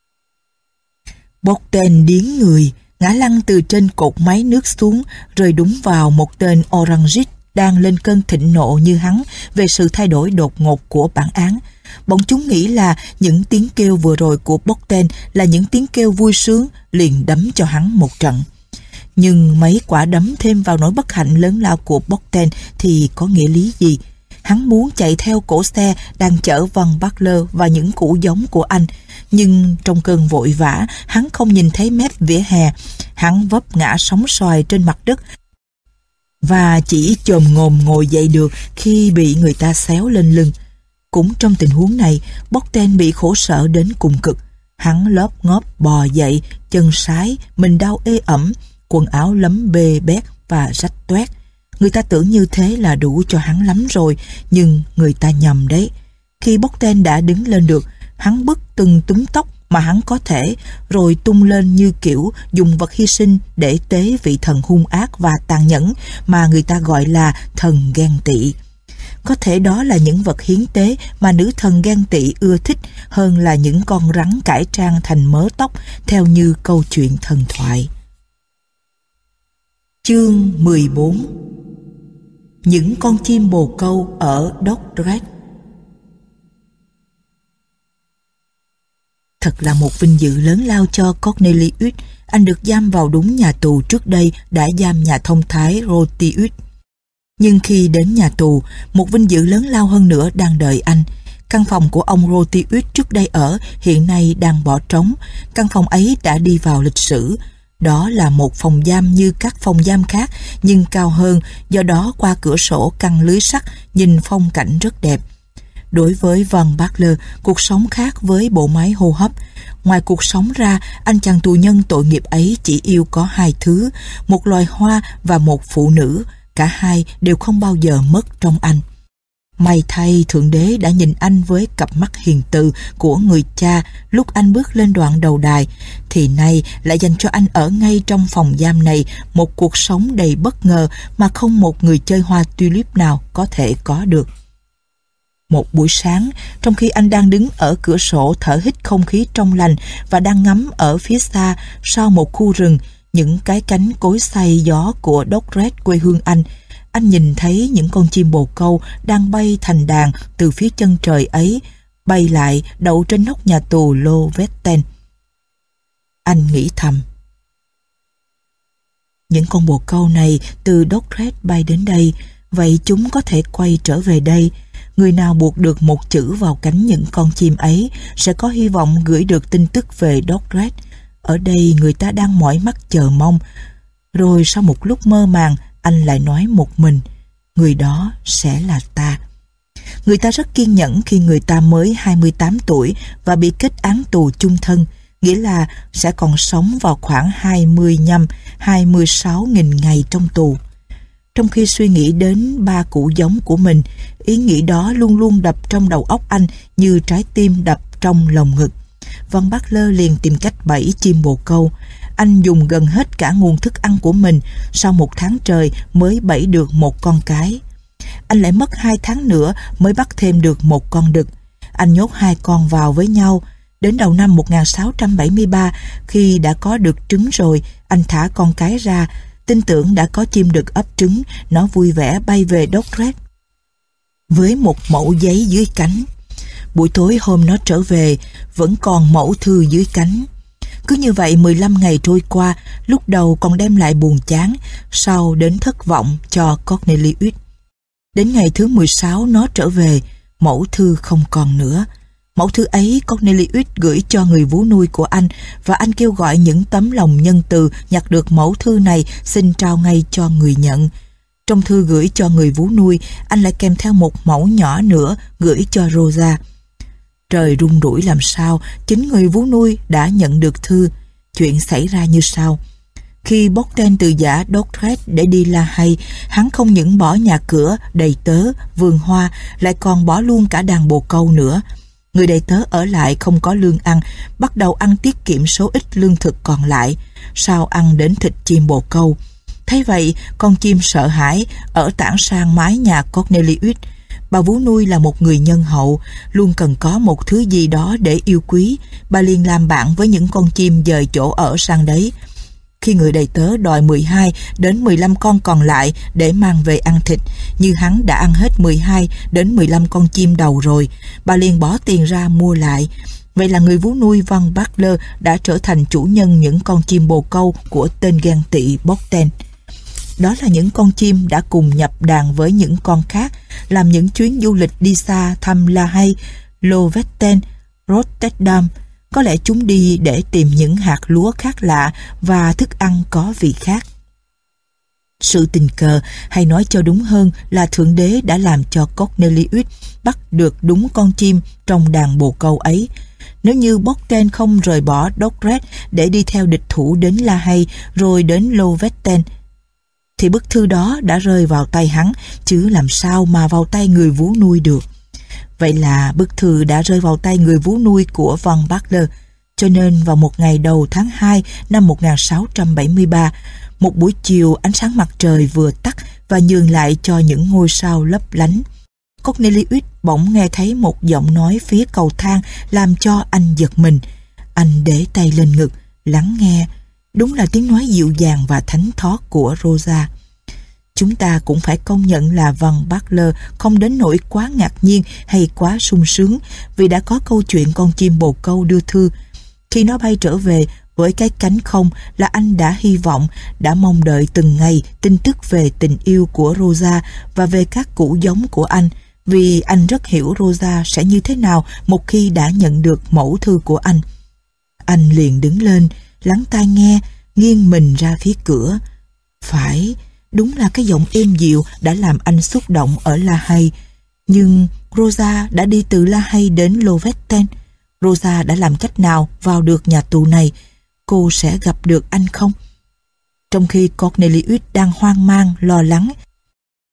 Bockten điếng người, ngã lăn từ trên cột máy nước xuống, rơi đúng vào một tên orangist đang lên cơn thịnh nộ như hắn về sự thay đổi đột ngột của bản án. Bọn chúng nghĩ là những tiếng kêu vừa rồi của Bockten là những tiếng kêu vui sướng, liền đấm cho hắn một trận. Nhưng mấy quả đấm thêm vào nỗi bất hạnh lớn lao của Bockten thì có nghĩa lý gì? Hắn muốn chạy theo cổ xe đang chở Von Butler và những củ giống của anh, nhưng trong cơn vội vã, hắn không nhìn thấy mép vỉa hè. Hắn vấp ngã sóng xoài trên mặt đất và chỉ chồm ngồm ngồi dậy được khi bị người ta xéo lên lưng. Cũng trong tình huống này, Bockten bị khổ sở đến cùng cực. Hắn lóp ngóp bò dậy, chân sái, mình đau ê ẩm, quần áo lấm bê bét và rách toét. Người ta tưởng như thế là đủ cho hắn lắm rồi, nhưng người ta nhầm đấy. Khi Bockten đã đứng lên được, hắn bứt từng túm tóc mà hắn có thể, rồi tung lên như kiểu dùng vật hy sinh để tế vị thần hung ác và tàn nhẫn mà người ta gọi là thần ghen tị. Có thể đó là những vật hiến tế mà nữ thần ghen tị ưa thích hơn là những con rắn cải trang thành mớ tóc theo như câu chuyện thần thoại. Chương 14. Những con chim bồ câu ở Dordrecht. Thật là một vinh dự lớn lao cho Cornelius. Anh được giam vào đúng nhà tù trước đây đã giam nhà thông thái Rotius. Nhưng khi đến nhà tù, một vinh dự lớn lao hơn nữa đang đợi anh. Căn phòng của ông Rotius trước đây ở hiện nay đang bỏ trống. Căn phòng ấy đã đi vào lịch sử. Đó là một phòng giam như các phòng giam khác, nhưng cao hơn, do đó qua cửa sổ căng lưới sắt, nhìn phong cảnh rất đẹp. Đối với Von Butler, cuộc sống khác với bộ máy hô hấp. Ngoài cuộc sống ra, anh chàng tù nhân tội nghiệp ấy chỉ yêu có hai thứ, một loài hoa và một phụ nữ. Cả hai đều không bao giờ mất trong anh. May thay Thượng Đế đã nhìn anh với cặp mắt hiền từ của người cha lúc anh bước lên đoạn đầu đài, thì nay lại dành cho anh ở ngay trong phòng giam này một cuộc sống đầy bất ngờ mà không một người chơi hoa tulip nào có thể có được. Một buổi sáng, trong khi anh đang đứng ở cửa sổ thở hít không khí trong lành và đang ngắm ở phía xa sau một khu rừng những cái cánh cối xay gió của Doggerett quê hương anh nhìn thấy những con chim bồ câu đang bay thành đàn từ phía chân trời ấy, bay lại đậu trên nóc nhà tù Lovetten. Anh nghĩ thầm, những con bồ câu này từ Doggerett bay đến đây, vậy chúng có thể quay trở về đây. Người nào buộc được một chữ vào cánh những con chim ấy sẽ có hy vọng gửi được tin tức về Doggerett. Ở đây người ta đang mỏi mắt chờ mong. Rồi sau một lúc mơ màng, anh lại nói một mình, người đó sẽ là ta. Người ta rất kiên nhẫn khi người ta mới 28 tuổi và bị kết án tù chung thân, nghĩa là sẽ còn sống vào khoảng 25-26 nghìn ngày trong tù. Trong khi suy nghĩ đến ba cụ giống của mình, ý nghĩ đó luôn luôn đập trong đầu óc anh như trái tim đập trong lồng ngực. Von Butler liền tìm cách bẫy chim bồ câu. Anh dùng gần hết cả nguồn thức ăn của mình, sau 1 tháng trời mới bẫy được một con cái. Anh lại mất 2 tháng nữa mới bắt thêm được một con đực. Anh nhốt 2 con vào với nhau. Đến đầu năm 1673, khi đã có đực trứng rồi, anh thả con cái ra, tin tưởng đã có chim đực ấp trứng. Nó vui vẻ bay về Doggerett với một mẩu giấy dưới cánh. Buổi tối hôm nó trở về, vẫn còn mẩu thư dưới cánh. Cứ như vậy 15 ngày trôi qua, lúc đầu còn đem lại buồn chán, sau đến thất vọng cho Cornelius. Đến ngày thứ 16 nó trở về, mẫu thư không còn nữa. Mẫu thư ấy Cornelius gửi cho người vú nuôi của anh, và anh kêu gọi những tấm lòng nhân từ nhặt được mẫu thư này xin trao ngay cho người nhận. Trong thư gửi cho người vú nuôi, anh lại kèm theo một mẫu nhỏ nữa gửi cho Rosa. Trời rung rủi làm sao, chính người vú nuôi đã nhận được thư. Chuyện xảy ra như sau. Khi Bogdan từ giã Doggerett để đi La Hay, hắn không những bỏ nhà cửa, đầy tớ, vườn hoa, lại còn bỏ luôn cả đàn bồ câu nữa. Người đầy tớ ở lại không có lương ăn, bắt đầu ăn tiết kiệm số ít lương thực còn lại, sao ăn đến thịt chim bồ câu. Thấy vậy, con chim sợ hãi, ở tản sang mái nhà Cornelius. Bà vú nuôi là một người nhân hậu, luôn cần có một thứ gì đó để yêu quý. Bà liền làm bạn với những con chim dời chỗ ở sang đấy. Khi người đầy tớ đòi 12 đến 15 con còn lại để mang về ăn thịt, như hắn đã ăn hết 12 đến 15 con chim đầu rồi, bà liền bỏ tiền ra mua lại. Vậy là người vú nuôi Von Butler đã trở thành chủ nhân những con chim bồ câu của tên ghen tị Bogdan. Đó là những con chim đã cùng nhập đàn với những con khác, làm những chuyến du lịch đi xa thăm La Hay, Lovetten, Rotterdam. Có lẽ chúng đi để tìm những hạt lúa khác lạ và thức ăn có vị khác. Sự tình cờ, hay nói cho đúng hơn là Thượng Đế đã làm cho Cornelius bắt được đúng con chim trong đàn bồ câu ấy. Nếu như Bogdan không rời bỏ Doggerett để đi theo địch thủ đến La Hay rồi đến Lovetten, thì bức thư đó đã rơi vào tay hắn, chứ làm sao mà vào tay người vú nuôi được. Vậy là bức thư đã rơi vào tay người vú nuôi của Von Butler. Cho nên vào một ngày đầu tháng 2 năm 1673, một buổi chiều ánh sáng mặt trời vừa tắt và nhường lại cho những ngôi sao lấp lánh, Cornelius bỗng nghe thấy một giọng nói phía cầu thang làm cho anh giật mình. Anh để tay lên ngực, lắng nghe. Đúng là tiếng nói dịu dàng và thánh thót của Rosa. Chúng ta cũng phải công nhận là Von Butler không đến nỗi quá ngạc nhiên hay quá sung sướng vì đã có câu chuyện con chim bồ câu đưa thư. Khi nó bay trở về với cái cánh không là anh đã hy vọng, đã mong đợi từng ngày tin tức về tình yêu của Rosa và về các cụ giống của anh, vì anh rất hiểu Rosa sẽ như thế nào một khi đã nhận được mẫu thư của anh. Anh liền đứng lên, lắng tai nghe, nghiêng mình ra phía cửa. Phải, đúng là cái giọng êm dịu đã làm anh xúc động ở La Hay. Nhưng Rosa đã đi từ La Hay đến Lovetten. Rosa đã làm cách nào vào được nhà tù này? Cô sẽ gặp được anh không? Trong khi Cornelius đang hoang mang, lo lắng,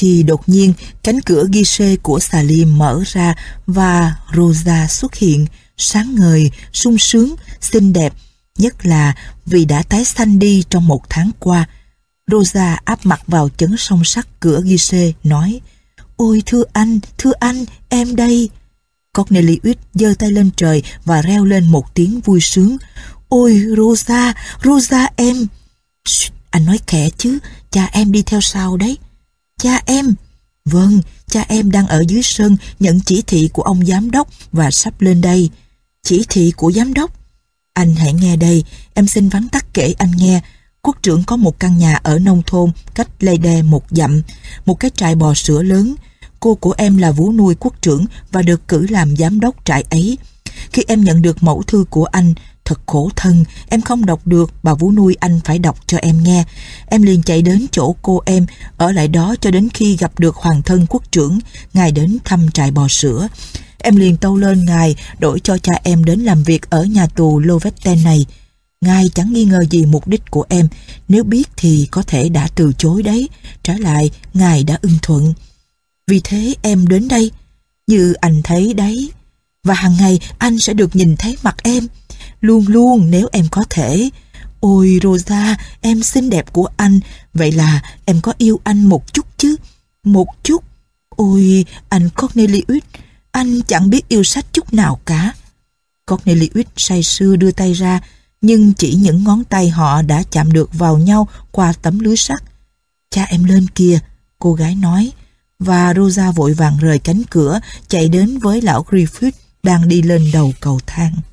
thì đột nhiên cánh cửa ghi-xê của Salim mở ra và Rosa xuất hiện, sáng ngời, sung sướng, xinh đẹp, nhất là vì đã tái xanh đi trong 1 tháng qua. Rosa áp mặt vào chấn song sắt cửa ghi-xê, nói: "Ôi thưa anh, em đây." Cornelius giơ tay lên trời và reo lên một tiếng vui sướng: "Ôi Rosa, Rosa em!" "Shh, anh nói khẽ chứ, cha em đi theo sau đấy." "Cha em?" "Vâng, cha em đang ở dưới sân nhận chỉ thị của ông giám đốc và sắp lên đây." "Chỉ thị của giám đốc?" "Anh hãy nghe đây, em xin vắn tắt kể anh nghe. Quốc trưởng có một căn nhà ở nông thôn cách Leyde 1 dặm, một cái trại bò sữa lớn. Cô của em là vú nuôi quốc trưởng và được cử làm giám đốc trại ấy. Khi em nhận được mẫu thư của anh, thật khổ thân, em không đọc được, bà vú nuôi anh phải đọc cho em nghe. Em liền chạy đến chỗ cô em, ở lại đó cho đến khi gặp được hoàng thân quốc trưởng, ngài đến thăm trại bò sữa. Em liền tâu lên ngài đổi cho cha em đến làm việc ở nhà tù Lovetten này. Ngài chẳng nghi ngờ gì mục đích của em, nếu biết thì có thể đã từ chối đấy. Trái lại, ngài đã ưng thuận. Vì thế em đến đây, như anh thấy đấy. Và hàng ngày anh sẽ được nhìn thấy mặt em, luôn luôn nếu em có thể. Ôi Rosa, em xinh đẹp của anh, vậy là em có yêu anh một chút chứ? Một chút? Ôi anh Cornelius, anh chẳng biết yêu sách chút nào cả." Cornelius say sưa đưa tay ra, nhưng chỉ những ngón tay họ đã chạm được vào nhau qua tấm lưới sắt. "Cha em lên kìa," cô gái nói, và Rosa vội vàng rời cánh cửa, chạy đến với lão Griffith đang đi lên đầu cầu thang.